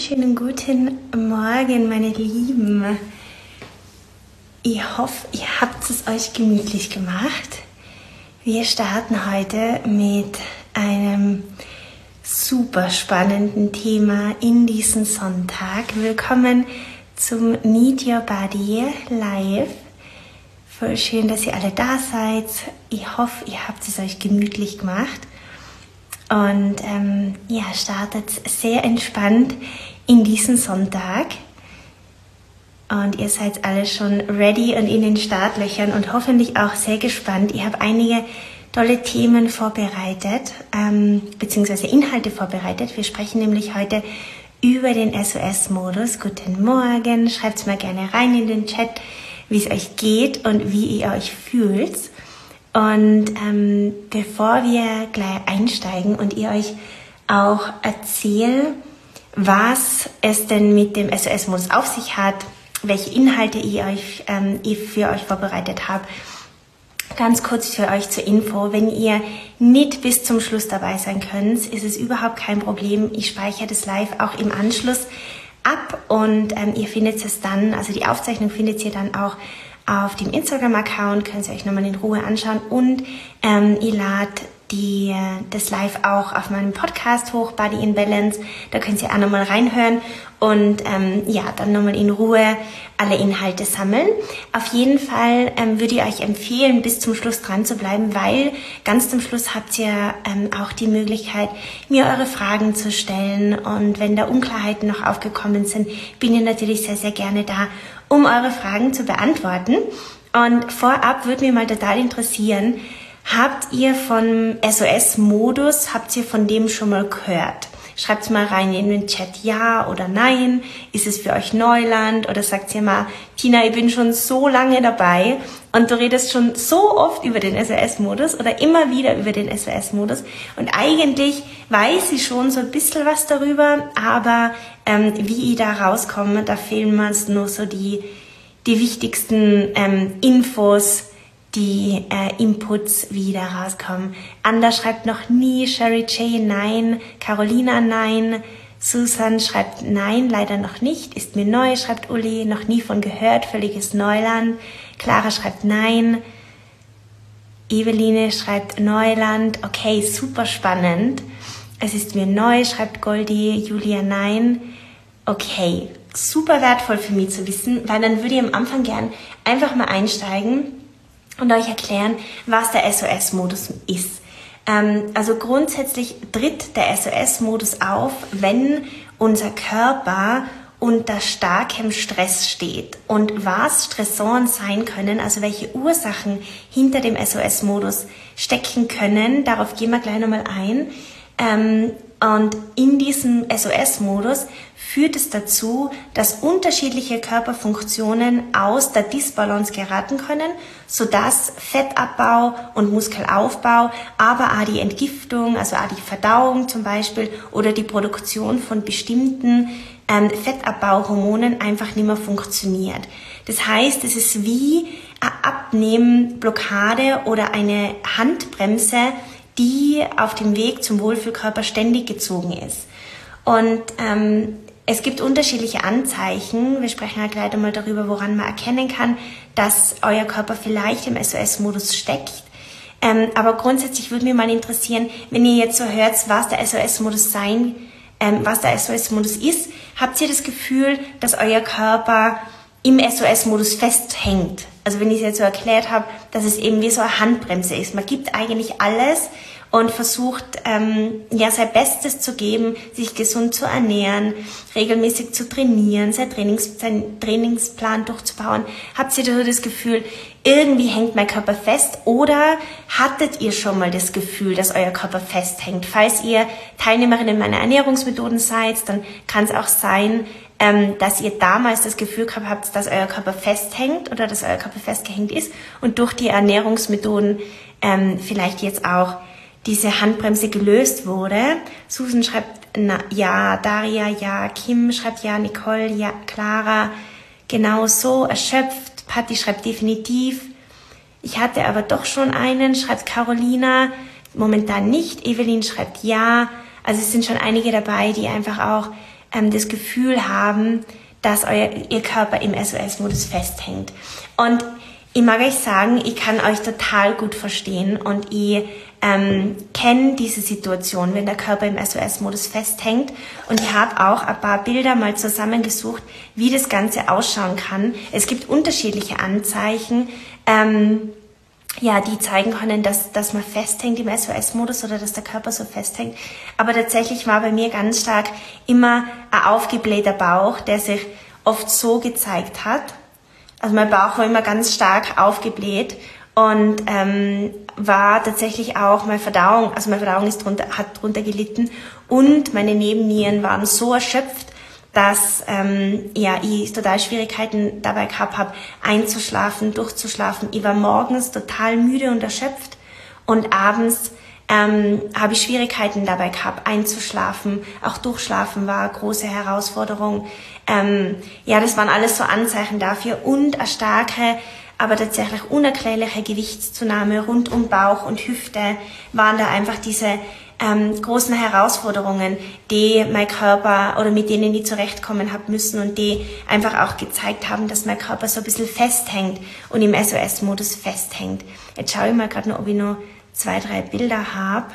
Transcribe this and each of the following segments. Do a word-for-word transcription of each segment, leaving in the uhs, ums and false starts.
wunderschönen guten Morgen, meine Lieben. Ich hoffe, ihr habt es euch gemütlich gemacht. Wir starten heute mit einem super spannenden Thema in diesen Sonntag. Willkommen zum Meet Your Body Live. Voll schön, dass ihr alle da seid. Ich hoffe, ihr habt es euch gemütlich gemacht. Und ähm, ja, startet sehr entspannt in diesen Sonntag. Und ihr seid alle schon ready und in den Startlöchern und hoffentlich auch sehr gespannt. Ich habe einige tolle Themen vorbereitet, ähm, beziehungsweise Inhalte vorbereitet. Wir sprechen nämlich heute über den S O S-Modus. Guten Morgen, schreibt es mal gerne rein in den Chat, wie es euch geht und wie ihr euch fühlt. Und ähm, bevor wir gleich einsteigen und ihr euch auch erzählt, was es denn mit dem S O S-Modus auf sich hat, welche Inhalte ich, euch, ähm, ich für euch vorbereitet habe, ganz kurz für euch zur Info. Wenn ihr nicht bis zum Schluss dabei sein könnt, ist es überhaupt kein Problem. Ich speichere das live auch im Anschluss ab und ähm, ihr findet es dann, also die Aufzeichnung findet ihr dann auch auf dem Instagram-Account, könnt ihr euch nochmal in Ruhe anschauen und ähm, ich lade die, das Live auch auf meinem Podcast hoch, Body in Balance, da könnt ihr auch nochmal reinhören und ähm, ja, dann nochmal in Ruhe alle Inhalte sammeln. Auf jeden Fall ähm, würde ich euch empfehlen, bis zum Schluss dran zu bleiben, weil ganz zum Schluss habt ihr ähm, auch die Möglichkeit, mir eure Fragen zu stellen und wenn da Unklarheiten noch aufgekommen sind, bin ich natürlich sehr, sehr gerne da, um eure Fragen zu beantworten. Und vorab würde mich mal total interessieren, habt ihr vom S O S-Modus, habt ihr von dem schon mal gehört? Schreibt mal rein in den Chat ja oder nein. Ist es für euch Neuland? Oder sagt ihr mal, Tina, ich bin schon so lange dabei und du redest schon so oft über den S O S-Modus oder immer wieder über den S O S-Modus. Und eigentlich weiß ich schon so ein bisschen was darüber, aber ähm, wie ich da rauskomme, da fehlen mir nur so die, die wichtigsten ähm, Infos, die äh, Inputs wieder rauskommen. Anda schreibt noch nie, Sherry J nein, Carolina nein, Susan schreibt nein, leider noch nicht, ist mir neu, schreibt Uli, noch nie von gehört, völliges Neuland. Clara schreibt nein, Eveline schreibt Neuland, okay, super spannend. Es ist mir neu, schreibt Goldie, Julia nein, okay, super wertvoll für mich zu wissen, weil dann würde ich am Anfang gern einfach mal einsteigen und euch erklären, was der S O S-Modus ist. Ähm, also grundsätzlich tritt der S O S-Modus auf, wenn unser Körper unter starkem Stress steht. Und was Stressoren sein können, also welche Ursachen hinter dem S O S-Modus stecken können, darauf gehen wir gleich nochmal ein. Ähm, und in diesem S O S-Modus führt es dazu, dass unterschiedliche Körperfunktionen aus der Disbalance geraten können, sodass Fettabbau und Muskelaufbau, aber auch die Entgiftung, also auch die Verdauung zum Beispiel oder die Produktion von bestimmten ähm, Fettabbauhormonen einfach nicht mehr funktioniert. Das heißt, es ist wie eine Abnehmblockade oder eine Handbremse, die auf dem Weg zum Wohlfühlkörper ständig gezogen ist. Und ähm, es gibt unterschiedliche Anzeichen. Wir sprechen ja gleich einmal darüber, woran man erkennen kann, dass euer Körper vielleicht im S O S-Modus steckt. Ähm, aber grundsätzlich würde mich mal interessieren, wenn ihr jetzt so hört, was der S O S-Modus sein, ähm, was der S O S-Modus ist, habt ihr das Gefühl, dass euer Körper im S O S-Modus festhängt? Also wenn ich es jetzt so erklärt habe, dass es eben wie so eine Handbremse ist. Man gibt eigentlich alles und versucht, ähm, ja, sein Bestes zu geben, sich gesund zu ernähren, regelmäßig zu trainieren, sein Trainings, seinen Trainingsplan durchzubauen. Habt ihr da das Gefühl, irgendwie hängt mein Körper fest? Oder hattet ihr schon mal das Gefühl, dass euer Körper festhängt? Falls ihr Teilnehmerin meiner Ernährungsmethoden seid, dann kann es auch sein, ähm, dass ihr damals das Gefühl gehabt habt, dass euer Körper festhängt oder dass euer Körper festgehängt ist und durch die Ernährungsmethoden ähm, vielleicht jetzt auch diese Handbremse gelöst wurde. Susan schreibt na, ja, Daria ja, Kim schreibt ja, Nicole ja, Clara genau so, erschöpft, Patti schreibt definitiv. Ich hatte aber doch schon einen, schreibt Carolina, momentan nicht. Evelyn schreibt ja. Also es sind schon einige dabei, die einfach auch ähm, das Gefühl haben, dass euer, ihr Körper im S O S-Modus festhängt. Und ich mag euch sagen, ich kann euch total gut verstehen und ich ähm, kenne diese Situation, wenn der Körper im S O S-Modus festhängt. Und ich habe auch ein paar Bilder mal zusammengesucht, wie das Ganze ausschauen kann. Es gibt unterschiedliche Anzeichen, ähm, ja, die zeigen können, dass, dass man festhängt im S O S-Modus oder dass der Körper so festhängt. Aber tatsächlich war bei mir ganz stark immer ein aufgeblähter Bauch, der sich oft so gezeigt hat. Also mein Bauch war immer ganz stark aufgebläht und ähm, war tatsächlich auch meine Verdauung, also meine Verdauung ist drunter, hat drunter gelitten und meine Nebennieren waren so erschöpft, dass ähm, ja, ich total Schwierigkeiten dabei gehabt habe, einzuschlafen, durchzuschlafen. Ich war morgens total müde und erschöpft und abends ähm, habe ich Schwierigkeiten dabei gehabt, einzuschlafen. Auch durchschlafen war eine große Herausforderung. Ähm, ja, das waren alles so Anzeichen dafür und eine starke, aber tatsächlich unerklärliche Gewichtszunahme rund um Bauch und Hüfte waren da einfach diese ähm, großen Herausforderungen, die mein Körper oder mit denen ich zurechtkommen habe müssen und die einfach auch gezeigt haben, dass mein Körper so ein bisschen festhängt und im S O S-Modus festhängt. Jetzt schaue ich mal gerade noch, ob ich noch zwei, drei Bilder habe.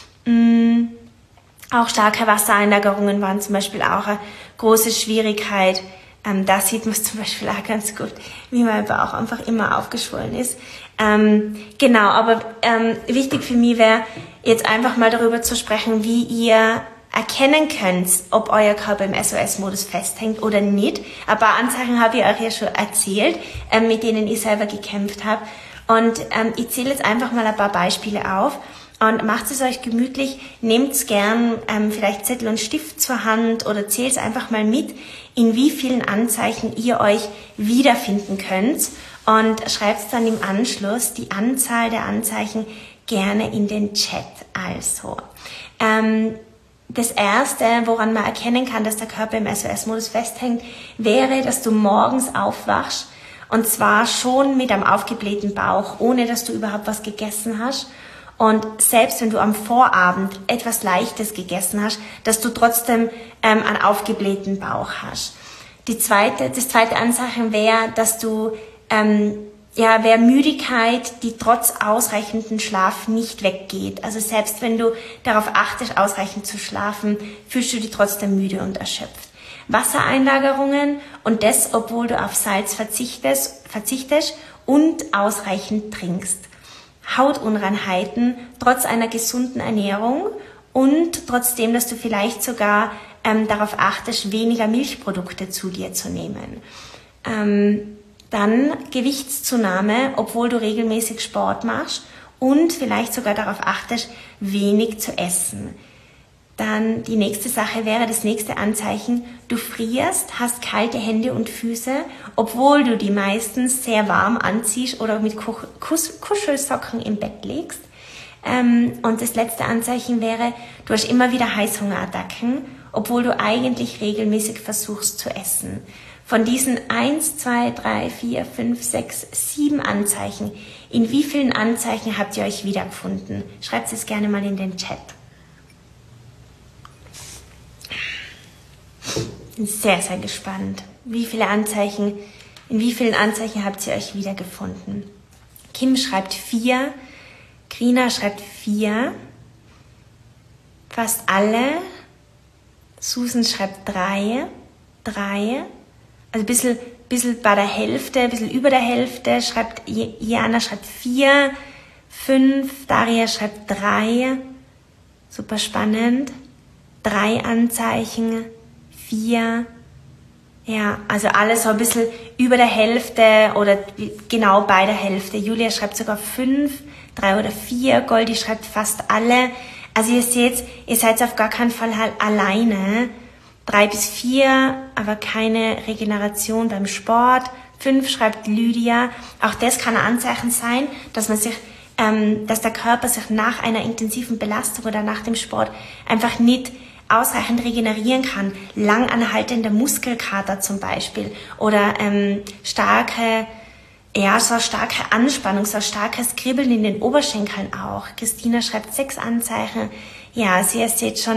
Mm, auch starke Wassereinlagerungen waren zum Beispiel auch eine große Schwierigkeit. Ähm, da sieht man es zum Beispiel auch ganz gut, wie mein Bauch einfach immer aufgeschwollen ist. Ähm, genau, aber ähm, wichtig für mich wäre, jetzt einfach mal darüber zu sprechen, wie ihr erkennen könnt, ob euer Körper im S O S-Modus festhängt oder nicht. Ein paar Anzeichen habe ich euch ja schon erzählt, ähm, mit denen ich selber gekämpft habe. Und ähm, ich zähle jetzt einfach mal ein paar Beispiele auf. Und macht es euch gemütlich, nehmt gern ähm, vielleicht Zettel und Stift zur Hand oder zählt einfach mal mit, in wie vielen Anzeichen ihr euch wiederfinden könnt und schreibt dann im Anschluss die Anzahl der Anzeichen gerne in den Chat. Also, ähm, das Erste, woran man erkennen kann, dass der Körper im S O S-Modus festhängt, wäre, dass du morgens aufwachst und zwar schon mit einem aufgeblähten Bauch, ohne dass du überhaupt was gegessen hast. Und selbst wenn du am Vorabend etwas Leichtes gegessen hast, dass du trotzdem ähm, einen aufgeblähten Bauch hast. Die zweite, das zweite Anzeichen wäre, dass du, ähm, ja, wäre Müdigkeit, die trotz ausreichenden Schlaf nicht weggeht. Also selbst wenn du darauf achtest, ausreichend zu schlafen, fühlst du dich trotzdem müde und erschöpft. Wassereinlagerungen und das, obwohl du auf Salz verzichtest, verzichtest und ausreichend trinkst. Hautunreinheiten trotz einer gesunden Ernährung und trotzdem, dass du vielleicht sogar ähm, darauf achtest, weniger Milchprodukte zu dir zu nehmen. Ähm, dann Gewichtszunahme, obwohl du regelmäßig Sport machst und vielleicht sogar darauf achtest, wenig zu essen. Dann die nächste Sache wäre, das nächste Anzeichen, du frierst, hast kalte Hände und Füße, obwohl du die meistens sehr warm anziehst oder mit Kus- Kuschelsocken im Bett legst. Ähm, und das letzte Anzeichen wäre, du hast immer wieder Heißhungerattacken, obwohl du eigentlich regelmäßig versuchst zu essen. Von diesen eins, zwei, drei, vier, fünf, sechs, sieben Anzeichen, in wie vielen Anzeichen habt ihr euch wiedergefunden? Schreibt es gerne mal in den Chat. Sehr, sehr gespannt. Wie viele Anzeichen, in wie vielen Anzeichen habt ihr euch wiedergefunden? Kim schreibt vier, Krina schreibt vier, fast alle. Susan schreibt drei, drei, also ein bisschen, bisschen bei der Hälfte, ein bisschen über der Hälfte, schreibt Jana schreibt vier, fünf, Daria schreibt drei, super spannend, drei Anzeichen, vier, ja, also alles so ein bisschen über der Hälfte oder genau bei der Hälfte. Julia schreibt sogar fünf, drei oder vier, Goldi schreibt fast alle. Also ihr seht, ihr seid auf gar keinen Fall halt alleine. Drei bis vier, aber keine Regeneration beim Sport. Fünf schreibt Lydia. Auch das kann ein Anzeichen sein, dass man sich, ähm, dass der Körper sich nach einer intensiven Belastung oder nach dem Sport einfach nicht ausreichend regenerieren kann. Langanhaltender Muskelkater zum Beispiel oder ähm, starke, ja, so eine starke Anspannung, so ein starkes Kribbeln in den Oberschenkeln auch. Christina schreibt sechs Anzeichen. Ja, also ihr seht schon,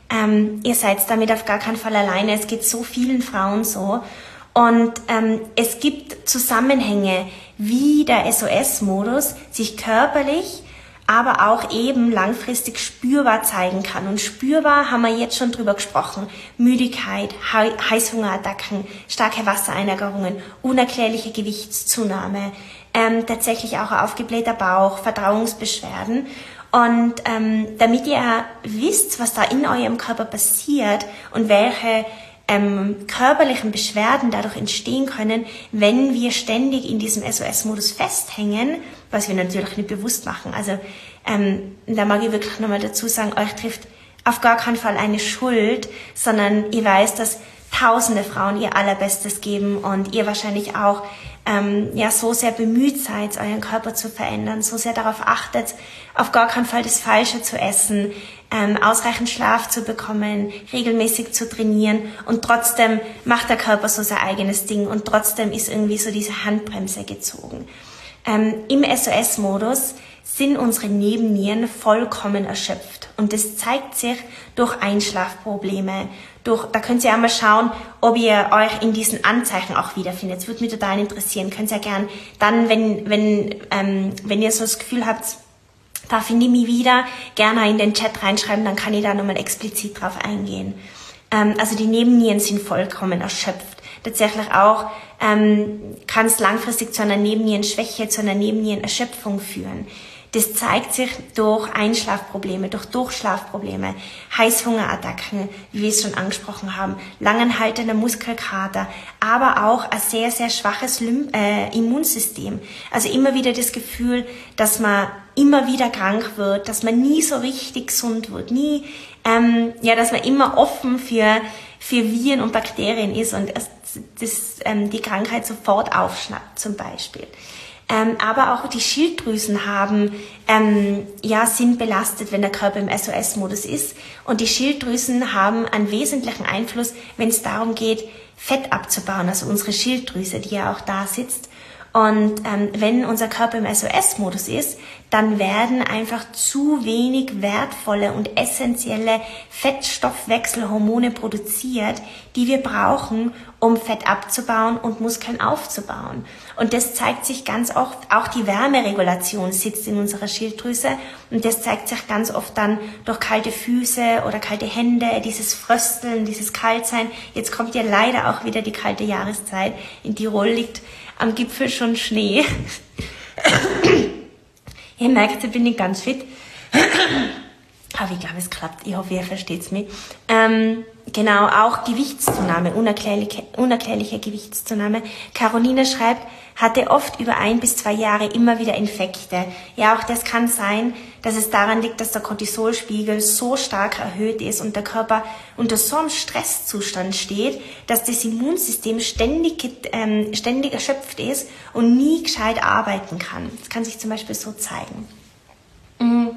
Ähm, ihr seid damit auf gar keinen Fall alleine. Es geht so vielen Frauen so. Und ähm, es gibt Zusammenhänge, wie der S O S-Modus sich körperlich, aber auch eben langfristig spürbar zeigen kann. Und spürbar haben wir jetzt schon drüber gesprochen. Müdigkeit, He- Heißhungerattacken, starke Wassereinlagerungen, unerklärliche Gewichtszunahme, ähm, tatsächlich auch aufgeblähter Bauch, Verdauungsbeschwerden. Und ähm, damit ihr wisst, was da in eurem Körper passiert und welche ähm, körperlichen Beschwerden dadurch entstehen können, wenn wir ständig in diesem S O S-Modus festhängen, was wir natürlich nicht bewusst machen. Also ähm, da mag ich wirklich nochmal dazu sagen, euch trifft auf gar keinen Fall eine Schuld, sondern ihr weißt, dass tausende Frauen ihr Allerbestes geben und ihr wahrscheinlich auch ähm, ja so sehr bemüht seid, euren Körper zu verändern, so sehr darauf achtet, auf gar keinen Fall das Falsche zu essen, ähm, ausreichend Schlaf zu bekommen, regelmäßig zu trainieren und trotzdem macht der Körper so sein eigenes Ding und trotzdem ist irgendwie so diese Handbremse gezogen. Ähm, Im S O S-Modus sind unsere Nebennieren vollkommen erschöpft und das zeigt sich durch Einschlafprobleme. Durch, da könnt ihr auch mal schauen, ob ihr euch in diesen Anzeichen auch wiederfindet. Das würde mich total interessieren. Könnt ihr ja gern dann, wenn, wenn, ähm, wenn ihr so das Gefühl habt, da finde ich mich wieder, gerne in den Chat reinschreiben, dann kann ich da nochmal explizit drauf eingehen. Ähm, also die Nebennieren sind vollkommen erschöpft. Tatsächlich auch ähm, kann es langfristig zu einer Nebennierenschwäche, zu einer Nebennierenerschöpfung führen. Das zeigt sich durch Einschlafprobleme, durch Durchschlafprobleme, Heißhungerattacken, wie wir es schon angesprochen haben, langanhaltender Muskelkater, aber auch ein sehr, sehr schwaches Lym- äh, Immunsystem. Also immer wieder das Gefühl, dass man immer wieder krank wird, dass man nie so richtig gesund wird, nie, ähm, ja, dass man immer offen für, für Viren und Bakterien ist und das, das, ähm, die Krankheit sofort aufschnappt zum Beispiel. Ähm, aber auch die Schilddrüsen haben, ähm, ja, sind belastet, wenn der Körper im S O S-Modus ist. Und die Schilddrüsen haben einen wesentlichen Einfluss, wenn es darum geht, Fett abzubauen, also unsere Schilddrüse, die ja auch da sitzt. Und ähm, wenn unser Körper im S O S-Modus ist, dann werden einfach zu wenig wertvolle und essentielle Fettstoffwechselhormone produziert, die wir brauchen, um Fett abzubauen und Muskeln aufzubauen. Und das zeigt sich ganz oft, auch die Wärmeregulation sitzt in unserer Schilddrüse und das zeigt sich ganz oft dann durch kalte Füße oder kalte Hände, dieses Frösteln, dieses Kaltsein. Jetzt kommt ja leider auch wieder die kalte Jahreszeit. In Tirol liegt am Gipfel schon Schnee. Ihr merkt, ich bin nicht ganz fit. Aber ich glaube, es klappt. Ich hoffe, ihr versteht's mich. Ähm, genau, auch Gewichtszunahme, unerklärliche, unerklärliche Gewichtszunahme. Caroline schreibt, hatte oft über ein bis zwei Jahre immer wieder Infekte. Ja, auch das kann sein, dass es daran liegt, dass der Cortisolspiegel so stark erhöht ist und der Körper unter so einem Stresszustand steht, dass das Immunsystem ständig, ähm, ständig erschöpft ist und nie gescheit arbeiten kann. Das kann sich zum Beispiel so zeigen. Mhm.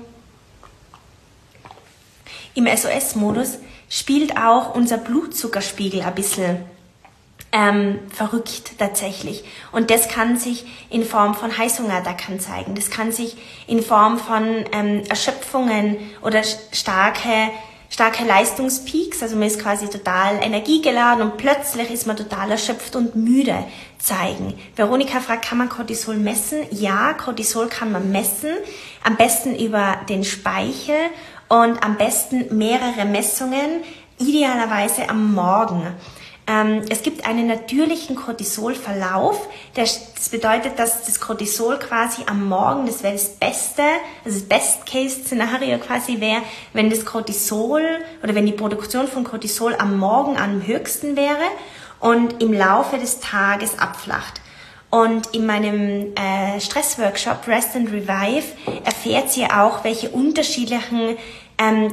Im S O S-Modus spielt auch unser Blutzuckerspiegel ein bisschen ähm, verrückt tatsächlich. Und das kann sich in Form von Heißhungerattacken zeigen. Das kann sich in Form von ähm, Erschöpfungen oder starke, starke Leistungspeaks, also man ist quasi total energiegeladen und plötzlich ist man total erschöpft und müde zeigen. Veronika fragt, kann man Cortisol messen? Ja, Cortisol kann man messen, am besten über den Speichel und am besten mehrere Messungen, idealerweise am Morgen. Ähm, es gibt einen natürlichen Cortisolverlauf. Das bedeutet, dass das Cortisol quasi am Morgen, das wäre das Beste, also das Best-Case-Szenario quasi wäre, wenn das Cortisol oder wenn die Produktion von Cortisol am Morgen am höchsten wäre und im Laufe des Tages abflacht. Und in meinem äh, Stressworkshop Rest and Revive erfährt sie auch, welche unterschiedlichen ähm,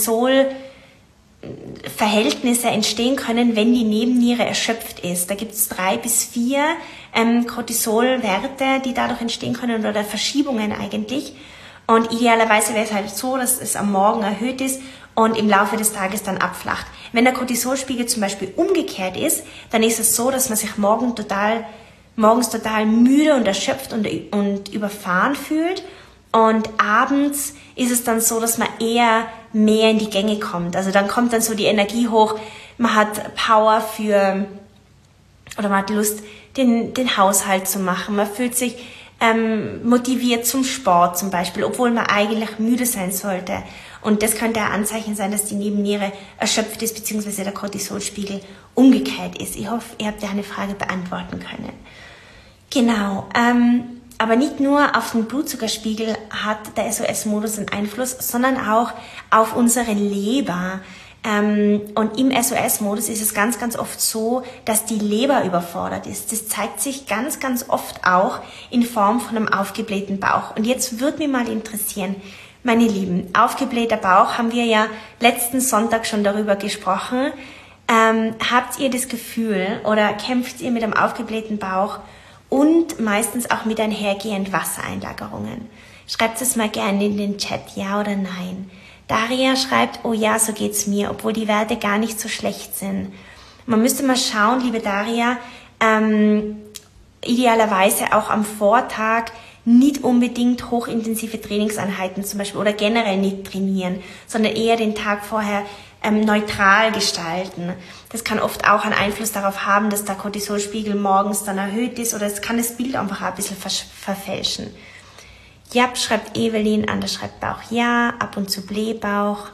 Cortisol-Verhältnisse entstehen können, wenn die Nebenniere erschöpft ist. Da gibt es drei bis vier ähm, Cortisolwerte, die dadurch entstehen können oder Verschiebungen eigentlich. Und idealerweise wäre es halt so, dass es am Morgen erhöht ist und im Laufe des Tages dann abflacht. Wenn der Cortisolspiegel zum Beispiel umgekehrt ist, dann ist es so, dass man sich morgen total morgens total müde und erschöpft und, und überfahren fühlt und abends ist es dann so, dass man eher mehr in die Gänge kommt. Also dann kommt dann so die Energie hoch, man hat Power für, oder man hat Lust, den, den Haushalt zu machen. Man fühlt sich ähm, motiviert zum Sport zum Beispiel, obwohl man eigentlich müde sein sollte. Und das könnte ein Anzeichen sein, dass die Nebenniere erschöpft ist, beziehungsweise der Cortisolspiegel umgekehrt ist. Ich hoffe, ihr habt ja eine Frage beantworten können. Genau, ähm, aber nicht nur auf den Blutzuckerspiegel hat der S O S-Modus einen Einfluss, sondern auch auf unsere Leber. Ähm, und im S O S-Modus ist es ganz, ganz oft so, dass die Leber überfordert ist. Das zeigt sich ganz, ganz oft auch in Form von einem aufgeblähten Bauch. Und jetzt würde mich mal interessieren, meine Lieben, aufgeblähter Bauch, haben wir ja letzten Sonntag schon darüber gesprochen. Ähm, habt ihr das Gefühl oder kämpft ihr mit einem aufgeblähten Bauch und meistens auch mit einhergehend Wassereinlagerungen? Schreibt es mal gerne in den Chat, ja oder nein. Daria schreibt, oh ja, so geht's mir, obwohl die Werte gar nicht so schlecht sind. Man müsste mal schauen, liebe Daria, ähm, idealerweise auch am Vortag nicht unbedingt hochintensive Trainingseinheiten zum Beispiel oder generell nicht trainieren, sondern eher den Tag vorher ähm, neutral gestalten. Das kann oft auch einen Einfluss darauf haben, dass der Cortisolspiegel morgens dann erhöht ist, oder es kann das Bild einfach ein bisschen verfälschen. Ja, schreibt Evelyn, Anders schreibt Bauch ja, ab und zu Blähbauch.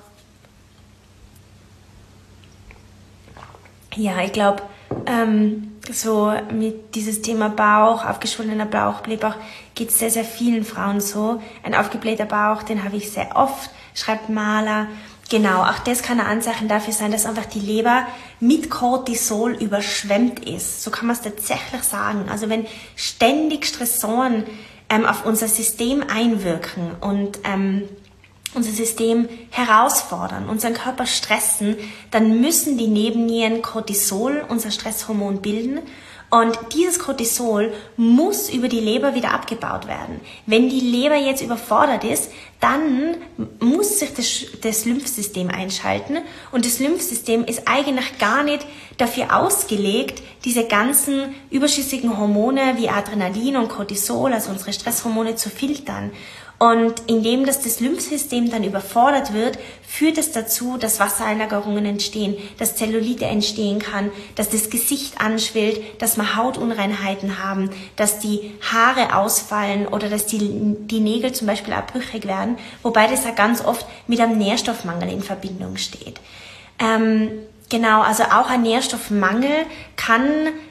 Ja, ich glaube, ähm, so mit dieses Thema Bauch, aufgeschwollener Bauch, Blähbauch, geht es sehr, sehr vielen Frauen so. Ein aufgeblähter Bauch, den habe ich sehr oft, schreibt Maler. Genau, auch das kann ein Anzeichen dafür sein, dass einfach die Leber mit Cortisol überschwemmt ist. So kann man es tatsächlich sagen. Also wenn ständig Stressoren ähm, auf unser System einwirken und ähm, unser System herausfordern, unseren Körper stressen, dann müssen die Nebennieren Cortisol, unser Stresshormon, bilden. Und dieses Cortisol muss über die Leber wieder abgebaut werden. Wenn die Leber jetzt überfordert ist, dann muss sich das, das Lymphsystem einschalten. Und das Lymphsystem ist eigentlich gar nicht dafür ausgelegt, diese ganzen überschüssigen Hormone wie Adrenalin und Cortisol, also unsere Stresshormone, zu filtern. Und indem das, das Lymphsystem dann überfordert wird, führt es dazu, dass Wassereinlagerungen entstehen, dass Zellulite entstehen kann, dass das Gesicht anschwillt, dass wir Hautunreinheiten haben, dass die Haare ausfallen oder dass die, die Nägel zum Beispiel auch brüchig werden, wobei das ja ganz oft mit einem Nährstoffmangel in Verbindung steht. Ähm, genau, also auch ein Nährstoffmangel kann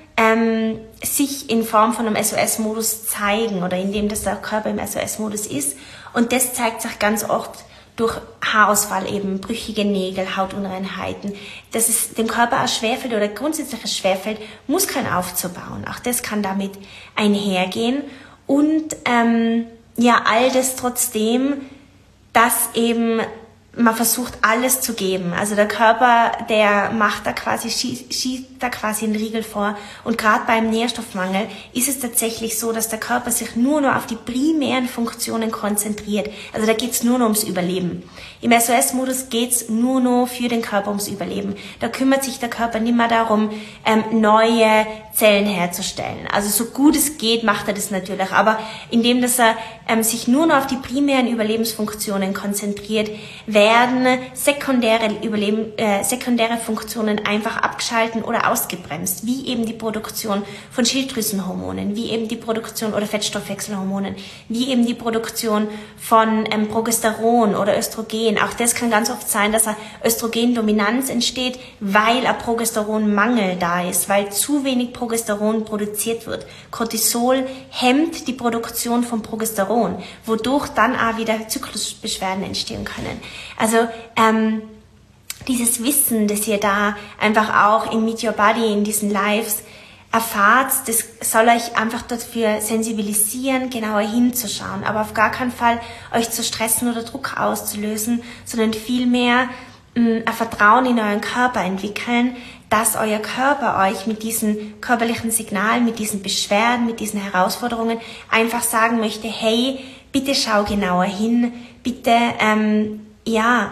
Ähm, sich in Form von einem S O S-Modus zeigen oder indem das der Körper im S O S-Modus ist. Und das zeigt sich ganz oft durch Haarausfall, eben brüchige Nägel, Hautunreinheiten. Dass es dem Körper auch schwerfällt oder grundsätzlich es schwerfällt, Muskeln aufzubauen. Auch das kann damit einhergehen. Und ähm, ja, all das trotzdem, dass eben man versucht, alles zu geben. Also der Körper, der macht da quasi, schießt, schießt da quasi einen Riegel vor. Und gerade beim Nährstoffmangel ist es tatsächlich so, dass der Körper sich nur noch auf die primären Funktionen konzentriert. Also da geht's nur noch ums Überleben. Im S O S-Modus geht's nur noch für den Körper ums Überleben. Da kümmert sich der Körper nicht mehr darum, ähm, neue Zellen herzustellen. Also so gut es geht, macht er das natürlich. Aber indem dass er ähm, sich nur noch auf die primären Überlebensfunktionen konzentriert, werden sekundäre, Überleben, äh, sekundäre Funktionen einfach abgeschalten oder ausgebremst, wie eben die Produktion von Schilddrüsenhormonen, wie eben die Produktion oder Fettstoffwechselhormonen, wie eben die Produktion von ähm, Progesteron oder Östrogen. Auch das kann ganz oft sein, dass eine Östrogendominanz entsteht, weil ein Progesteronmangel da ist, weil zu wenig Progesteron produziert wird. Cortisol hemmt die Produktion von Progesteron, wodurch dann auch wieder Zyklusbeschwerden entstehen können. Also ähm, dieses Wissen, das ihr da einfach auch in Meet Your Body, in diesen Lives erfahrt, das soll euch einfach dafür sensibilisieren, genauer hinzuschauen, aber auf gar keinen Fall euch zu stressen oder Druck auszulösen, sondern vielmehr mh, ein Vertrauen in euren Körper entwickeln, dass euer Körper euch mit diesen körperlichen Signalen, mit diesen Beschwerden, mit diesen Herausforderungen einfach sagen möchte, hey, bitte schau genauer hin, bitte, ähm, ja,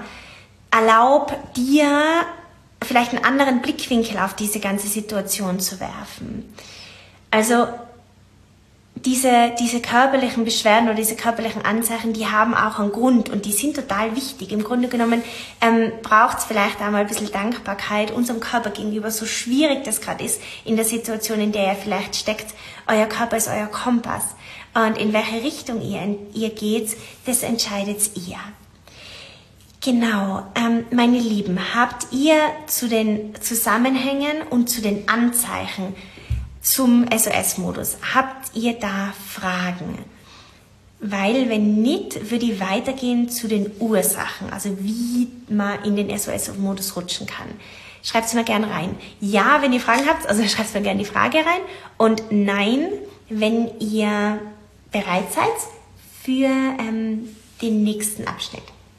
erlaub dir vielleicht einen anderen Blickwinkel auf diese ganze Situation zu werfen. Also diese, diese körperlichen Beschwerden oder diese körperlichen Anzeichen, die haben auch einen Grund und die sind total wichtig. Im Grunde genommen ähm, braucht es vielleicht einmal ein bisschen Dankbarkeit unserem Körper gegenüber, so schwierig das gerade ist in der Situation, in der ihr vielleicht steckt. Euer Körper ist euer Kompass und in welche Richtung ihr, ihr geht, das entscheidet ihr. Genau, ähm, meine Lieben, habt ihr zu den Zusammenhängen und zu den Anzeichen zum S O S-Modus, habt ihr da Fragen? Weil, wenn nicht, würde ich weitergehen zu den Ursachen, also wie man in den S O S-Modus rutschen kann. Schreibt es mir gerne rein. Ja, wenn ihr Fragen habt, also schreibt mir gerne die Frage rein. Und nein, wenn ihr bereit seid für ähm, den nächsten Abschnitt.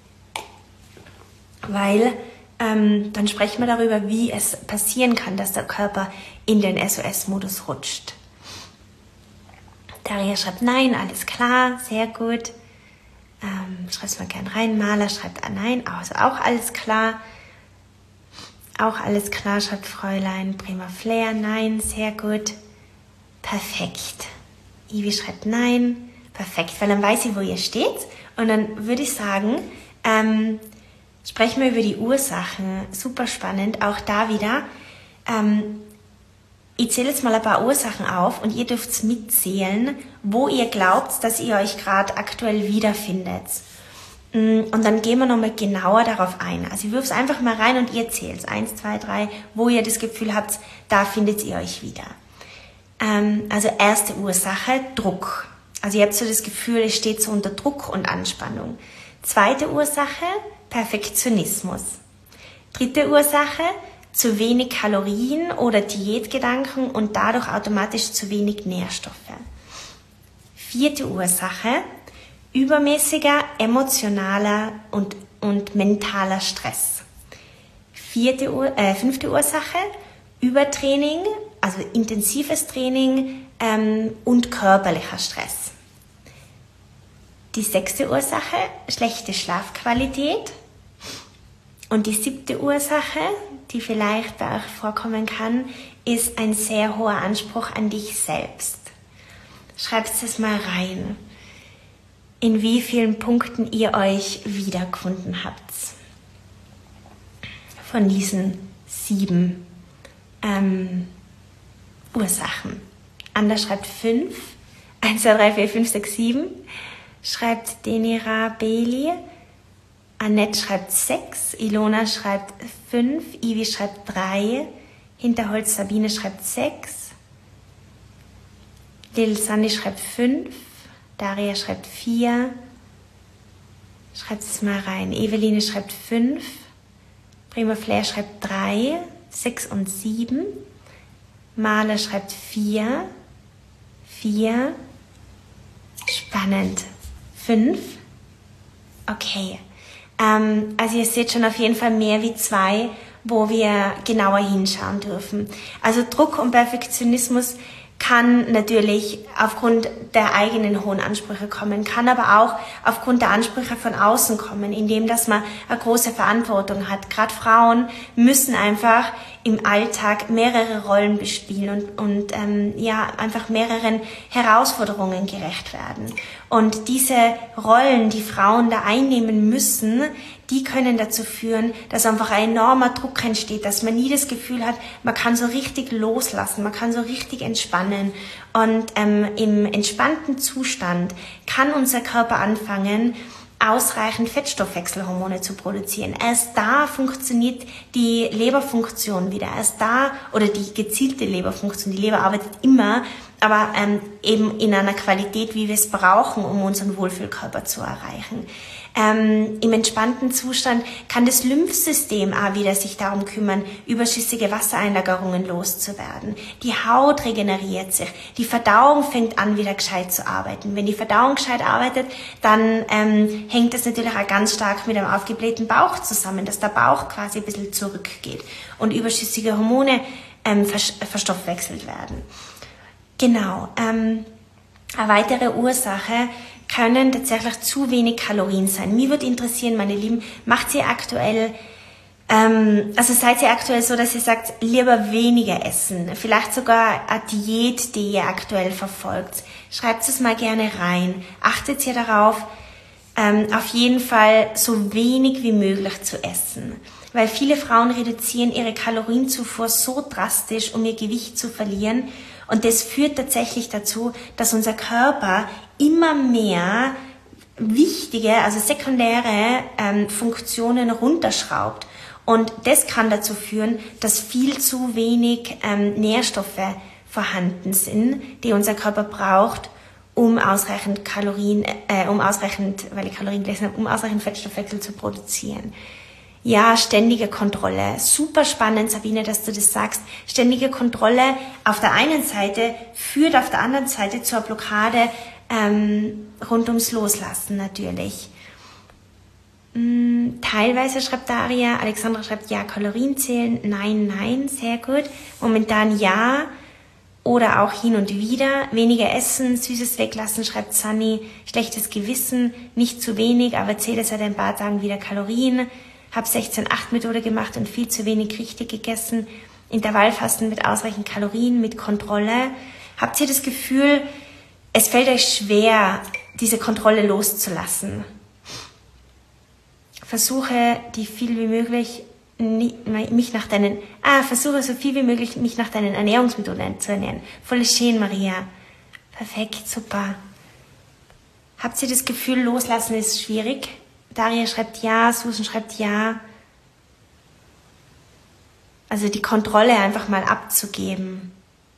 Weil ähm, dann sprechen wir darüber, wie es passieren kann, dass der Körper in den S O S-Modus rutscht. Daria schreibt nein, alles klar, sehr gut. Ähm, schreibt es mal gerne rein. Maler schreibt ah, nein, also auch alles klar. Auch alles klar, schreibt Fräulein. Prima Flair, nein, sehr gut. Perfekt. Ivi schreibt nein. Perfekt, weil dann weiß ich, wo ihr steht. Und dann würde ich sagen, ähm, sprechen wir über die Ursachen. Super spannend, auch da wieder. Ähm, ich zähle jetzt mal ein paar Ursachen auf und ihr dürft mitzählen, wo ihr glaubt, dass ihr euch gerade aktuell wiederfindet. Und dann gehen wir nochmal genauer darauf ein. Also ich wirf es einfach mal rein und ihr zählt. Eins, zwei, drei, wo ihr das Gefühl habt, da findet ihr euch wieder. Ähm, also erste Ursache, Druck. Also ihr habt so das Gefühl, es steht so unter Druck und Anspannung. Zweite Ursache, Perfektionismus. Dritte Ursache, zu wenig Kalorien oder Diätgedanken und dadurch automatisch zu wenig Nährstoffe. Vierte Ursache, übermäßiger emotionaler und, und mentaler Stress. Vierte Ur, äh, fünfte Ursache, Übertraining, also intensives Training ähm, und körperlicher Stress. Die sechste Ursache, schlechte Schlafqualität. Und die siebte Ursache, die vielleicht bei euch vorkommen kann, ist ein sehr hoher Anspruch an dich selbst. Schreibt es mal rein, in wie vielen Punkten ihr euch wiedergefunden habt. Von diesen sieben ähm, Ursachen. Anders schreibt fünf. eins, zwei, drei, vier, fünf, sechs, sieben. Schreibt Denira Beli. Annette schreibt sechs, Ilona schreibt fünf, Ivi schreibt drei, Hinterholz Sabine schreibt sechs, Lil Sandy schreibt fünf, Daria schreibt vier, schreibt es mal rein, Eveline schreibt fünf, Prima Flair schreibt drei, sechs und sieben, Maler schreibt vier, vier, spannend, fünf, okay. Ähm, also ihr seht schon auf jeden Fall mehr wie zwei, wo wir genauer hinschauen dürfen. Also Druck und Perfektionismus kann natürlich aufgrund der eigenen hohen Ansprüche kommen, kann aber auch aufgrund der Ansprüche von außen kommen, indem dass man eine große Verantwortung hat. Gerade Frauen müssen einfach im Alltag mehrere Rollen bespielen und, und ähm, ja einfach mehreren Herausforderungen gerecht werden. Und diese Rollen, die Frauen da einnehmen müssen, die können dazu führen, dass einfach ein enormer Druck entsteht, dass man nie das Gefühl hat, man kann so richtig loslassen, man kann so richtig entspannen. Und ähm, im entspannten Zustand kann unser Körper anfangen, ausreichend Fettstoffwechselhormone zu produzieren. Erst da funktioniert die Leberfunktion wieder. Erst da, oder die gezielte Leberfunktion, die Leber arbeitet immer, aber ähm, eben in einer Qualität, wie wir es brauchen, um unseren Wohlfühlkörper zu erreichen. Ähm, im entspannten Zustand kann das Lymphsystem auch wieder sich darum kümmern, überschüssige Wassereinlagerungen loszuwerden. Die Haut regeneriert sich. Die Verdauung fängt an, wieder gescheit zu arbeiten. Wenn die Verdauung gescheit arbeitet, dann ähm, hängt das natürlich auch ganz stark mit einem aufgeblähten Bauch zusammen, dass der Bauch quasi ein bisschen zurückgeht und überschüssige Hormone ähm, verstoffwechselt werden. Genau. Ähm, eine weitere Ursache können tatsächlich zu wenig Kalorien sein. Mich würde interessieren, meine Lieben, macht ihr aktuell Ähm, also seid ihr aktuell so, dass ihr sagt, lieber weniger essen, vielleicht sogar eine Diät, die ihr aktuell verfolgt. Schreibt es mal gerne rein. Achtet ihr darauf, ähm, auf jeden Fall so wenig wie möglich zu essen. Weil viele Frauen reduzieren ihre Kalorienzufuhr so drastisch, um ihr Gewicht zu verlieren. Und das führt tatsächlich dazu, dass unser Körper immer mehr wichtige, also sekundäre ähm, Funktionen runterschraubt. Und das kann dazu führen, dass viel zu wenig ähm, Nährstoffe vorhanden sind, die unser Körper braucht, um ausreichend Kalorien, äh, um ausreichend, weil ich Kalorien gelesen habe, um ausreichend Fettstoffwechsel zu produzieren. Ja, ständige Kontrolle. Super spannend, Sabine, dass du das sagst. Ständige Kontrolle auf der einen Seite führt auf der anderen Seite zur Blockade ähm, rund ums Loslassen natürlich. Hm, teilweise schreibt Daria, Alexandra schreibt ja, Kalorien zählen, nein, nein, sehr gut. Momentan ja oder auch hin und wieder. Weniger essen, Süßes weglassen, schreibt Sunny. Schlechtes Gewissen, nicht zu wenig, aber zähle seit ein paar Tagen wieder Kalorien. Habe sechzehn acht Methode gemacht und viel zu wenig richtig gegessen. Intervallfasten mit ausreichend Kalorien, mit Kontrolle. Habt ihr das Gefühl, es fällt euch schwer, diese Kontrolle loszulassen? Versuche, die viel wie möglich, mich nach deinen, ah, versuche so viel wie möglich, mich nach deinen Ernährungsmethoden zu ernähren. Voll schön, Maria. Perfekt, super. Habt ihr das Gefühl, loslassen ist schwierig? Daria schreibt ja, Susan schreibt ja. Also die Kontrolle einfach mal abzugeben.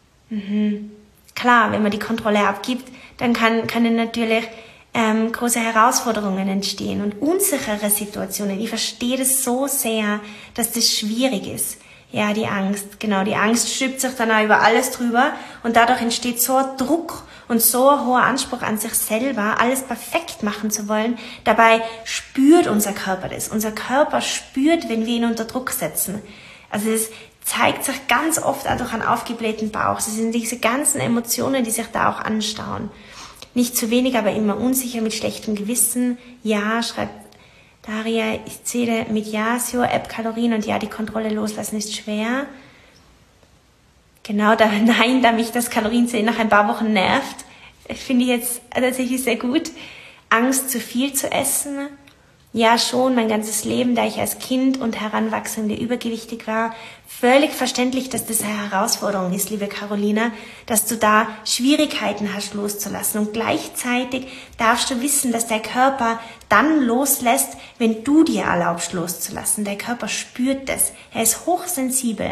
Mhm. Klar, wenn man die Kontrolle abgibt, dann kann, können natürlich ähm, große Herausforderungen entstehen und unsichere Situationen. Ich verstehe das so sehr, dass das schwierig ist. Ja, die Angst, genau, die Angst stülpt sich dann auch über alles drüber und dadurch entsteht so ein Druck und so ein hoher Anspruch an sich selber, alles perfekt machen zu wollen. Dabei spürt unser Körper das. Unser Körper spürt, wenn wir ihn unter Druck setzen. Also es zeigt sich ganz oft auch durch einen aufgeblähten Bauch. Das sind diese ganzen Emotionen, die sich da auch anstauen. Nicht zu wenig, aber immer unsicher, mit schlechtem Gewissen. Ja, schreibt Daria, ich zähle mit Ja, App Kalorien und ja, die Kontrolle loslassen ist schwer. Genau, da, nein, da mich das Kalorienzählen nach ein paar Wochen nervt, finde ich jetzt tatsächlich sehr gut. Angst, zu viel zu essen. Ja, schon mein ganzes Leben, da ich als Kind und Heranwachsende übergewichtig war. Völlig verständlich, dass das eine Herausforderung ist, liebe Carolina, dass du da Schwierigkeiten hast loszulassen. Und gleichzeitig darfst du wissen, dass der Körper dann loslässt, wenn du dir erlaubst loszulassen. Der Körper spürt das. Er ist hochsensibel.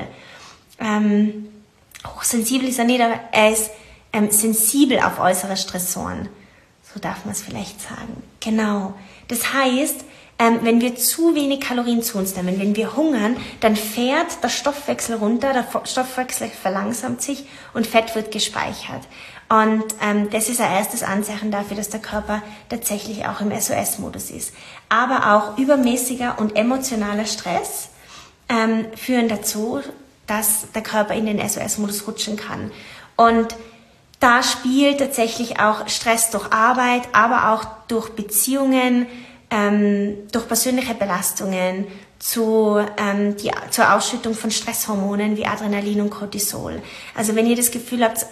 Ähm, hochsensibel ist er nicht, aber er ist ähm, sensibel auf äußere Stressoren. So darf man es vielleicht sagen. Genau. Das heißt, ähm, wenn wir zu wenig Kalorien zu uns nehmen, wenn wir hungern, dann fährt der Stoffwechsel runter, der Stoffwechsel verlangsamt sich und Fett wird gespeichert. Und ähm, das ist ein erstes Anzeichen dafür, dass der Körper tatsächlich auch im S O S-Modus ist. Aber auch übermäßiger und emotionaler Stress ähm, führen dazu, dass der Körper in den S O S-Modus rutschen kann. Und da spielt tatsächlich auch Stress durch Arbeit, aber auch durch Beziehungen, ähm, durch persönliche Belastungen zu, ähm, die, zur Ausschüttung von Stresshormonen wie Adrenalin und Cortisol. Also wenn ihr das Gefühl habt,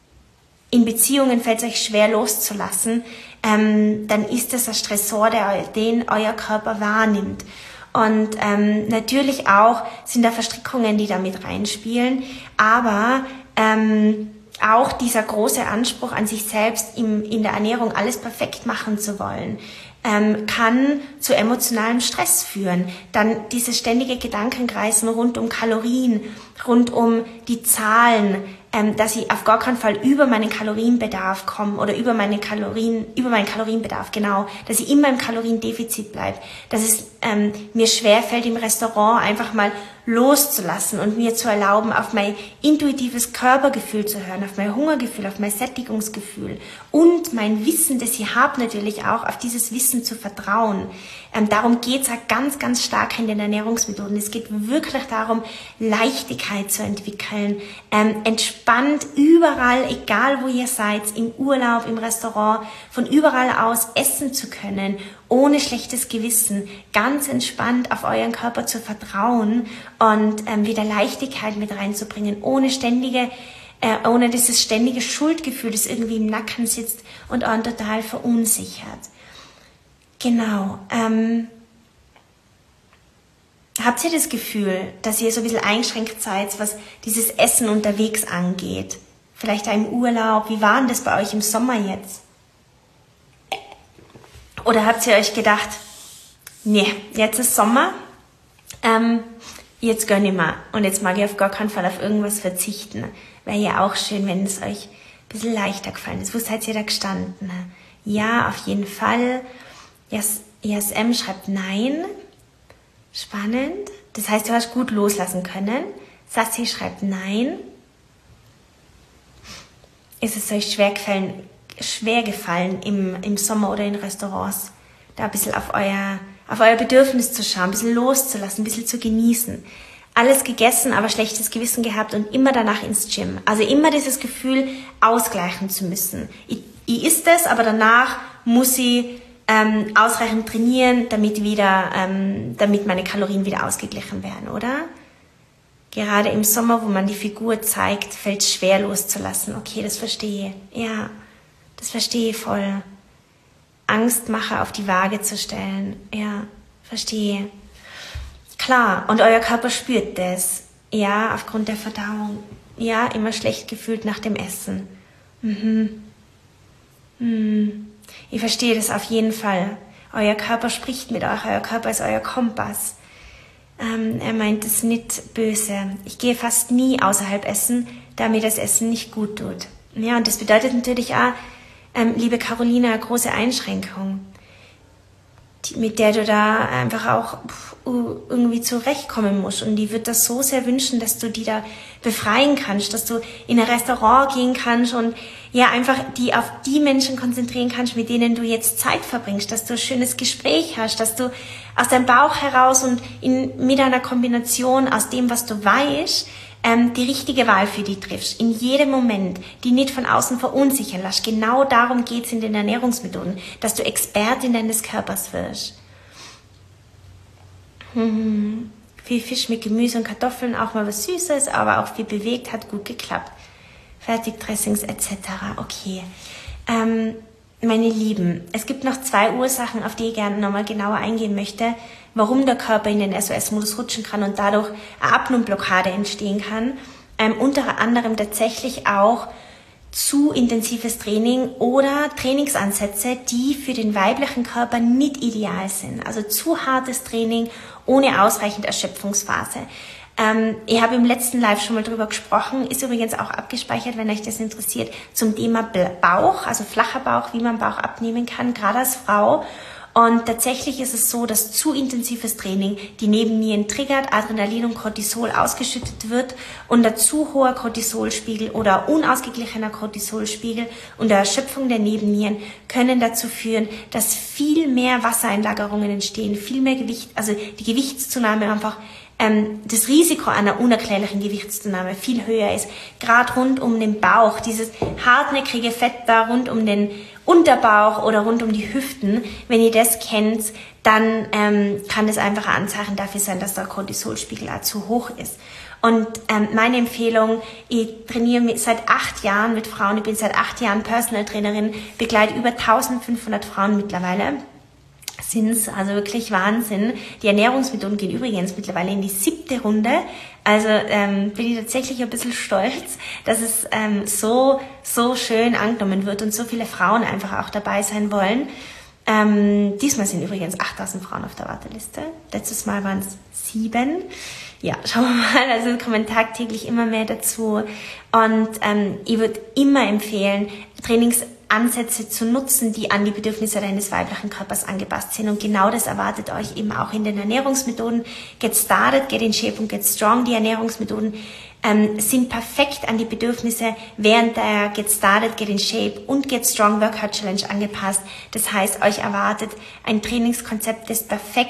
in Beziehungen fällt es euch schwer loszulassen, ähm, dann ist das ein Stressor, der, den euer Körper wahrnimmt. Und ähm, natürlich auch sind da Verstrickungen, die da mit reinspielen, aber ähm, auch dieser große Anspruch an sich selbst im, in der Ernährung alles perfekt machen zu wollen, ähm, kann zu emotionalem Stress führen. Dann dieses ständige Gedankenkreisen rund um Kalorien, rund um die Zahlen, ähm, dass ich auf gar keinen Fall über meinen Kalorienbedarf komme oder über meine Kalorien, über meinen Kalorienbedarf, genau, dass ich immer im Kaloriendefizit bleibe, dass es ähm, mir schwerfällt, im Restaurant einfach mal loszulassen und mir zu erlauben, auf mein intuitives Körpergefühl zu hören, auf mein Hungergefühl, auf mein Sättigungsgefühl und mein Wissen, das ich habe, natürlich auch auf dieses Wissen zu vertrauen. Ähm, darum geht es auch ganz, ganz stark in den Ernährungsmethoden. Es geht wirklich darum, Leichtigkeit Leichtigkeit zu entwickeln, ähm, entspannt überall, egal wo ihr seid, im Urlaub, im Restaurant, von überall aus essen zu können, ohne schlechtes Gewissen, ganz entspannt auf euren Körper zu vertrauen und ähm, wieder Leichtigkeit mit reinzubringen, ohne ständige, äh, ohne dieses ständige Schuldgefühl, das irgendwie im Nacken sitzt und euren total verunsichert. Genau. Ähm, Habt ihr das Gefühl, dass ihr so ein bisschen eingeschränkt seid, was dieses Essen unterwegs angeht? Vielleicht im Urlaub. Wie war denn das bei euch im Sommer jetzt? Oder habt ihr euch gedacht, nee, jetzt ist Sommer, ähm, jetzt gönn ich mal. Und jetzt mag ich auf gar keinen Fall auf irgendwas verzichten. Wäre ja auch schön, wenn es euch ein bisschen leichter gefallen ist. Wo seid ihr da gestanden? Ja, auf jeden Fall. I S M schreibt nein. Spannend. Das heißt, du hast gut loslassen können. Sassi schreibt nein. Ist es euch schwer gefallen, schwer gefallen im, im Sommer oder in Restaurants, da ein bisschen auf euer, auf euer Bedürfnis zu schauen, ein bisschen loszulassen, ein bisschen zu genießen. Alles gegessen, aber schlechtes Gewissen gehabt und immer danach ins Gym. Also immer dieses Gefühl, ausgleichen zu müssen. Ich, ich isst es, aber danach muss ich Ähm, ausreichend trainieren, damit wieder, ähm, damit meine Kalorien wieder ausgeglichen werden, oder? Gerade im Sommer, wo man die Figur zeigt, fällt es schwer loszulassen. Okay, das verstehe ich. Ja, das verstehe ich voll. Angstmacher auf die Waage zu stellen. Ja, verstehe. Klar, und euer Körper spürt das. Ja, aufgrund der Verdauung. Ja, immer schlecht gefühlt nach dem Essen. Mhm. Mhm. Ich verstehe das auf jeden Fall. Euer Körper spricht mit euch, euer Körper ist euer Kompass. Ähm, er meint es nicht böse. Ich gehe fast nie außerhalb essen, da mir das Essen nicht gut tut. Ja, und das bedeutet natürlich auch, ähm, liebe Carolina, eine große Einschränkung, die, mit der du da einfach auch pff, irgendwie zurechtkommen musst. Und die wird das so sehr wünschen, dass du die da befreien kannst, dass du in ein Restaurant gehen kannst und ja einfach die auf die Menschen konzentrieren kannst, mit denen du jetzt Zeit verbringst, dass du ein schönes Gespräch hast, dass du aus deinem Bauch heraus und in, mit einer Kombination aus dem, was du weißt, ähm, die richtige Wahl für die triffst. In jedem Moment, die nicht von außen verunsichern lässt. Genau darum geht's in den Ernährungsmethoden, dass du Expertin deines Körpers wirst. Hm. Viel Fisch mit Gemüse und Kartoffeln, auch mal was Süßes, aber auch viel bewegt, hat gut geklappt. Fertigdressings et cetera. Okay. Ähm, meine Lieben, es gibt noch zwei Ursachen, auf die ich gerne nochmal genauer eingehen möchte, warum der Körper in den S O S-Modus rutschen kann und dadurch eine Abnehmblockade entstehen kann. Ähm, unter anderem tatsächlich auch zu intensives Training oder Trainingsansätze, die für den weiblichen Körper nicht ideal sind. Also zu hartes Training ohne ausreichend Erschöpfungsphase. Ähm, ich habe im letzten Live schon mal drüber gesprochen, ist übrigens auch abgespeichert, wenn euch das interessiert, zum Thema Bauch, also flacher Bauch, wie man Bauch abnehmen kann, gerade als Frau. Und tatsächlich ist es so, dass zu intensives Training die Nebennieren triggert, Adrenalin und Cortisol ausgeschüttet wird und der zu hoher Cortisolspiegel oder unausgeglichener Cortisolspiegel und der Erschöpfung der Nebennieren können dazu führen, dass viel mehr Wassereinlagerungen entstehen, viel mehr Gewicht, also die Gewichtszunahme einfach, ähm, das Risiko einer unerklärlichen Gewichtszunahme viel höher ist. Gerade rund um den Bauch, dieses hartnäckige Fett da rund um den Unterbauch oder rund um die Hüften, wenn ihr das kennt, dann ähm, kann das einfach ein Anzeichen dafür sein, dass der Cortisolspiegel auch zu hoch ist. Und ähm, meine Empfehlung, ich trainiere mit, seit acht Jahren mit Frauen, ich bin seit acht Jahren Personal Trainerin, begleite über eintausendfünfhundert Frauen mittlerweile. Sind's, also wirklich Wahnsinn. Die Ernährungsmethoden gehen übrigens mittlerweile in die siebte Runde. Also ähm, bin ich tatsächlich ein bisschen stolz, dass es ähm, so so schön angenommen wird und so viele Frauen einfach auch dabei sein wollen. Ähm, diesmal sind übrigens achttausend Frauen auf der Warteliste. Letztes Mal waren es sieben. Ja, schauen wir mal. Also kommen tagtäglich immer mehr dazu. Und ähm, ich würde immer empfehlen, Trainings Ansätze zu nutzen, die an die Bedürfnisse deines weiblichen Körpers angepasst sind. Und genau das erwartet euch eben auch in den Ernährungsmethoden. Get Started, Get in Shape und Get Strong. Die Ernährungsmethoden ähm, sind perfekt an die Bedürfnisse während der Get Started, Get in Shape und Get Strong Workout Challenge angepasst. Das heißt, euch erwartet ein Trainingskonzept, das perfekt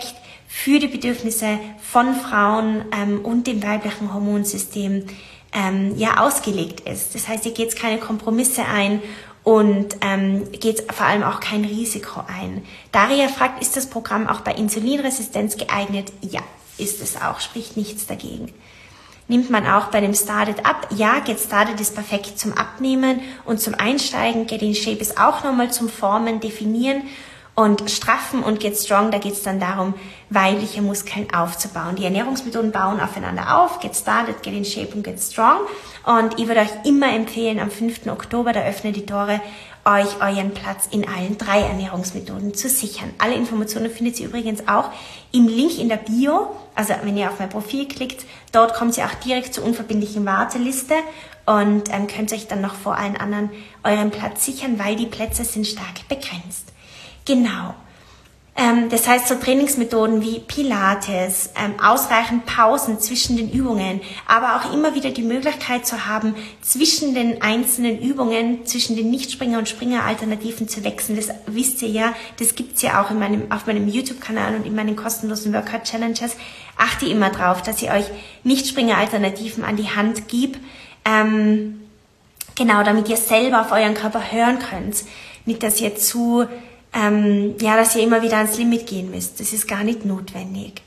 für die Bedürfnisse von Frauen ähm, und dem weiblichen Hormonsystem ähm, ja ausgelegt ist. Das heißt, ihr geht keine Kompromisse ein und ähm, geht vor allem auch kein Risiko ein. Daria fragt, ist das Programm auch bei Insulinresistenz geeignet? Ja, ist es auch, spricht nichts dagegen. Nimmt man auch bei dem Started ab? Ja, Get Started ist perfekt zum Abnehmen und zum Einsteigen. Get in Shape ist auch nochmal zum Formen, Definieren und Straffen. Und Get Strong, da geht es dann darum, weibliche Muskeln aufzubauen. Die Ernährungsmethoden bauen aufeinander auf. Get Started, Get in Shape und Get Strong. Und ich würde euch immer empfehlen, am fünften Oktober, da öffnen die Tore, euch euren Platz in allen drei Ernährungsmethoden zu sichern. Alle Informationen findet ihr übrigens auch im Link in der Bio. Also wenn ihr auf mein Profil klickt, dort kommt ihr auch direkt zur unverbindlichen Warteliste und ähm, könnt euch dann noch vor allen anderen euren Platz sichern, weil die Plätze sind stark begrenzt. Genau. Ähm, das heißt, so Trainingsmethoden wie Pilates, ähm, ausreichend Pausen zwischen den Übungen, aber auch immer wieder die Möglichkeit zu haben, zwischen den einzelnen Übungen, zwischen den Nichtspringer- und Springer-Alternativen zu wechseln. Das wisst ihr ja, das gibt's ja auch in meinem, auf meinem YouTube-Kanal und in meinen kostenlosen Workout-Challenges. Achte immer drauf, dass ihr euch Nichtspringer-Alternativen an die Hand gebt, ähm, genau, damit ihr selber auf euren Körper hören könnt. Nicht, dass ihr zu Ähm, ja, dass ihr immer wieder ans Limit gehen müsst. Das ist gar nicht notwendig.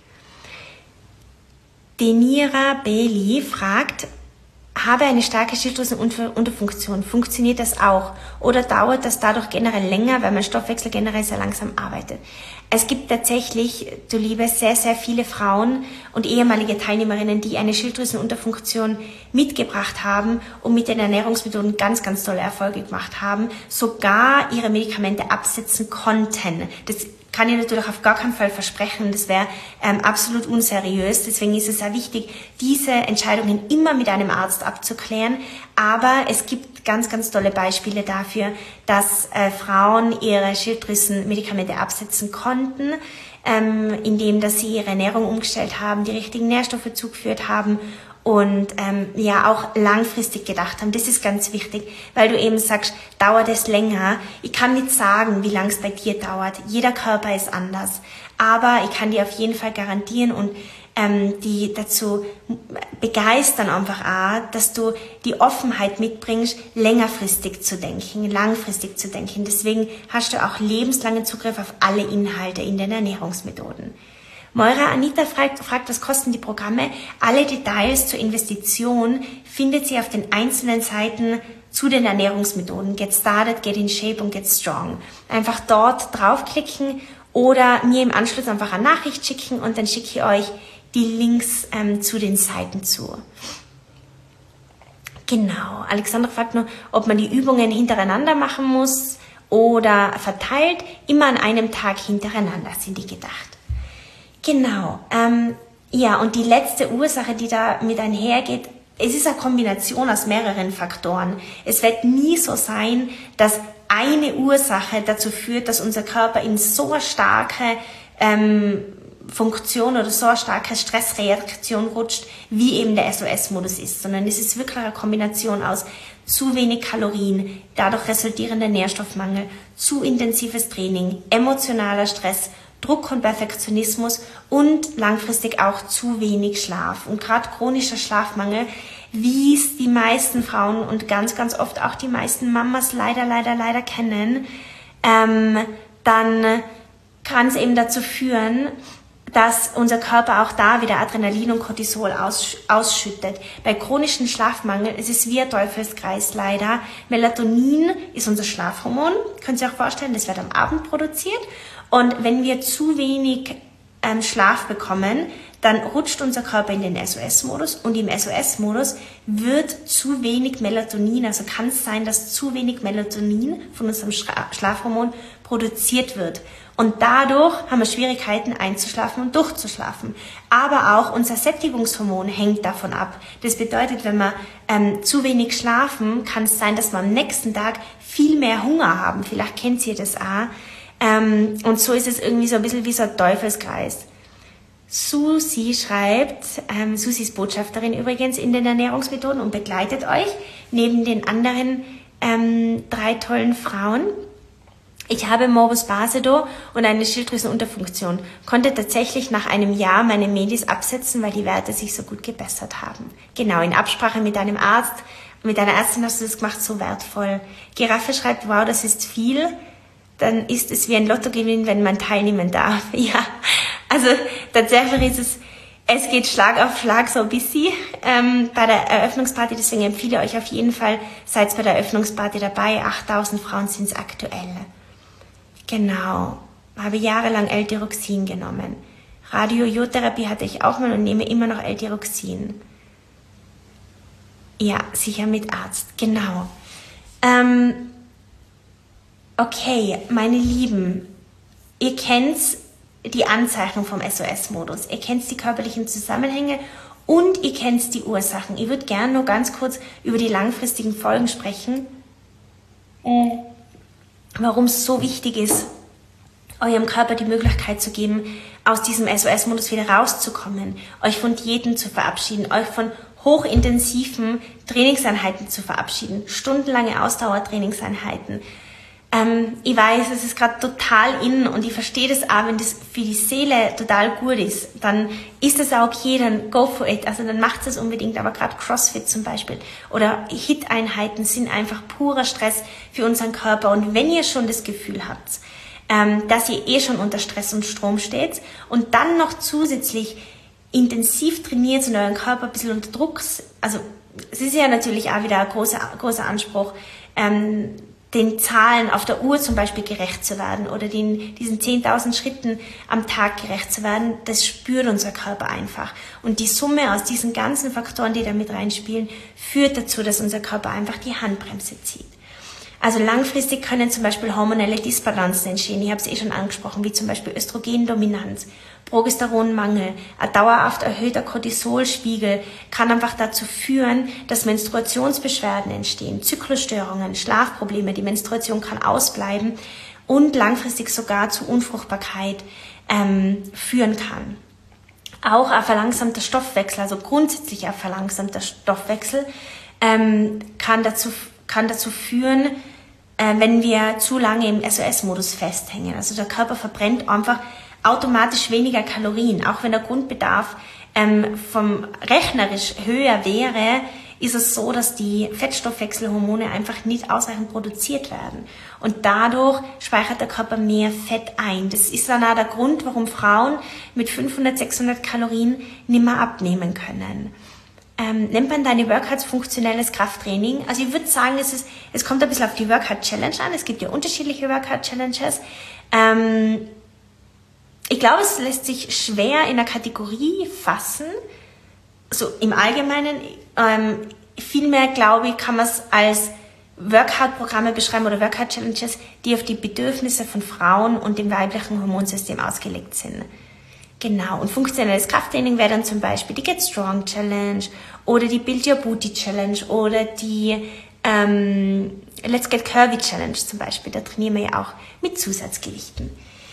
Denira Bailey fragt, habe eine starke Schilddrüsenunterfunktion. Funktioniert das auch? Oder dauert das dadurch generell länger, weil mein Stoffwechsel generell sehr langsam arbeitet? Es gibt tatsächlich, du Liebe, sehr, sehr viele Frauen und ehemalige Teilnehmerinnen, die eine Schilddrüsenunterfunktion mitgebracht haben und mit den Ernährungsmethoden ganz, ganz tolle Erfolge gemacht haben, sogar ihre Medikamente absetzen konnten. Das kann ich natürlich auf gar keinen Fall versprechen, das wäre ähm, absolut unseriös. Deswegen ist es sehr wichtig, diese Entscheidungen immer mit einem Arzt abzuklären. Aber es gibt ganz, ganz tolle Beispiele dafür, dass äh, Frauen ihre Schilddrüsenmedikamente absetzen konnten, ähm, indem dass sie ihre Ernährung umgestellt haben, die richtigen Nährstoffe zugeführt haben und ähm, ja auch langfristig gedacht haben. Das ist ganz wichtig, weil du eben sagst, dauert es länger. Ich kann nicht sagen, wie lange es bei dir dauert. Jeder Körper ist anders. Aber ich kann dir auf jeden Fall garantieren und ähm, die dazu begeistern einfach auch, dass du die Offenheit mitbringst, längerfristig zu denken, langfristig zu denken. Deswegen hast du auch lebenslangen Zugriff auf alle Inhalte in den Ernährungsmethoden. Moira Anita fragt, fragt, was kosten die Programme? Alle Details zur Investition findet sie auf den einzelnen Seiten zu den Ernährungsmethoden. Get Started, Get in Shape und Get Strong. Einfach dort draufklicken oder mir im Anschluss einfach eine Nachricht schicken und dann schicke ich euch die Links ähm, zu den Seiten zu. Genau. Alexandra fragt nur, ob man die Übungen hintereinander machen muss oder verteilt. Immer an einem Tag hintereinander sind die gedacht. Genau, ähm, ja, und die letzte Ursache, die da mit einhergeht, es ist eine Kombination aus mehreren Faktoren. Es wird nie so sein, dass eine Ursache dazu führt, dass unser Körper in so eine starke ähm, Funktion oder so eine starke Stressreaktion rutscht, wie eben der S O S-Modus ist, sondern es ist wirklich eine Kombination aus zu wenig Kalorien, dadurch resultierender Nährstoffmangel, zu intensives Training, emotionaler Stress, Druck und Perfektionismus und langfristig auch zu wenig Schlaf. Und gerade chronischer Schlafmangel, wie es die meisten Frauen und ganz, ganz oft auch die meisten Mamas leider, leider, leider kennen, ähm, dann kann es eben dazu führen, dass unser Körper auch da wieder Adrenalin und Cortisol aus, ausschüttet. Bei chronischem Schlafmangel es ist es wie ein Teufelskreis leider. Melatonin ist unser Schlafhormon, könnt ihr euch vorstellen, das wird am Abend produziert. Und wenn wir zu wenig ähm, Schlaf bekommen, dann rutscht unser Körper in den S O S-Modus und im S O S-Modus wird zu wenig Melatonin, also kann es sein, dass zu wenig Melatonin von unserem Schlafhormon produziert wird. Und dadurch haben wir Schwierigkeiten einzuschlafen und durchzuschlafen. Aber auch unser Sättigungshormon hängt davon ab. Das bedeutet, wenn wir ähm, zu wenig schlafen, kann es sein, dass wir am nächsten Tag viel mehr Hunger haben. Vielleicht kennt ihr das auch. Ähm, und so ist es irgendwie so ein bisschen wie so ein Teufelskreis. Susi schreibt, ähm, Susi ist Botschafterin übrigens in den Ernährungsmethoden und begleitet euch neben den anderen ähm, drei tollen Frauen. Ich habe Morbus Basedow und eine Schilddrüsenunterfunktion, konnte tatsächlich nach einem Jahr meine Medis absetzen, weil die Werte sich so gut gebessert haben. Genau, in Absprache mit einem Arzt, mit einer Ärztin hast du das gemacht, so wertvoll. Giraffe schreibt, wow, das ist viel, dann ist es wie ein Lottogewinn, wenn man teilnehmen darf. Ja, also tatsächlich ist es, es geht Schlag auf Schlag so ein bisschen ähm, bei der Eröffnungsparty, deswegen empfehle ich euch auf jeden Fall, seid bei der Eröffnungsparty dabei, achttausend Frauen sind es aktuell. Genau, habe jahrelang L-Tyroxin genommen. Radiojodtherapie hatte ich auch mal und nehme immer noch L-Tyroxin. Ja, sicher mit Arzt, genau. Ähm, okay, meine Lieben, ihr kennt die Anzeichnung vom S O S-Modus, ihr kennt die körperlichen Zusammenhänge und ihr kennt die Ursachen. Ich würde gerne nur ganz kurz über die langfristigen Folgen sprechen. Äh. Warum es so wichtig ist, eurem Körper die Möglichkeit zu geben, aus diesem S O S-Modus wieder rauszukommen, euch von Diäten zu verabschieden, euch von hochintensiven Trainingseinheiten zu verabschieden, stundenlange Ausdauertrainingseinheiten. Ähm, ich weiß, es ist gerade total in und ich verstehe das auch, wenn das für die Seele total gut ist, dann ist das auch okay, dann go for it, also dann macht es unbedingt, aber gerade CrossFit zum Beispiel oder H I I T-Einheiten sind einfach purer Stress für unseren Körper und wenn ihr schon das Gefühl habt, ähm, dass ihr eh schon unter Stress und Strom steht und dann noch zusätzlich intensiv trainiert und euren Körper ein bisschen unter Druck, also es ist ja natürlich auch wieder ein großer, großer Anspruch, ähm, den Zahlen auf der Uhr zum Beispiel gerecht zu werden oder den, diesen zehntausend Schritten am Tag gerecht zu werden, das spürt unser Körper einfach. Und die Summe aus diesen ganzen Faktoren, die da mit reinspielen, führt dazu, dass unser Körper einfach die Handbremse zieht. Also langfristig können zum Beispiel hormonelle Disbalancen entstehen, ich habe es eh schon angesprochen, wie zum Beispiel Östrogendominanz, Progesteronmangel, ein dauerhaft erhöhter Cortisolspiegel kann einfach dazu führen, dass Menstruationsbeschwerden entstehen, Zyklusstörungen, Schlafprobleme, die Menstruation kann ausbleiben und langfristig sogar zu Unfruchtbarkeit ähm, führen kann. Auch ein verlangsamter Stoffwechsel, also grundsätzlich ein verlangsamter Stoffwechsel, ähm, kann dazu, kann dazu führen, äh, wenn wir zu lange im S O S-Modus festhängen. Also der Körper verbrennt einfach automatisch weniger Kalorien. Auch wenn der Grundbedarf ähm, vom rechnerisch höher wäre, ist es so, dass die Fettstoffwechselhormone einfach nicht ausreichend produziert werden. Und dadurch speichert der Körper mehr Fett ein. Das ist dann auch der Grund, warum Frauen mit fünfhundert, sechshundert Kalorien nicht mehr abnehmen können. Ähm, nennt man deine Workouts funktionelles Krafttraining? Also ich würde sagen, es, ist, es kommt ein bisschen auf die Workout-Challenge an. Es gibt ja unterschiedliche Workout-Challenges. Ähm, ich glaube, es lässt sich schwer in einer Kategorie fassen, so im Allgemeinen. Ähm, vielmehr, glaube ich, kann man es als Workout-Programme beschreiben oder Workout-Challenges, die auf die Bedürfnisse von Frauen und dem weiblichen Hormonsystem ausgelegt sind. Genau, und funktionelles Krafttraining wäre dann zum Beispiel die Get Strong Challenge oder die Build Your Booty Challenge oder die ähm, Let's Get Curvy Challenge zum Beispiel. Da trainieren wir ja auch mit Zusatzgewichten.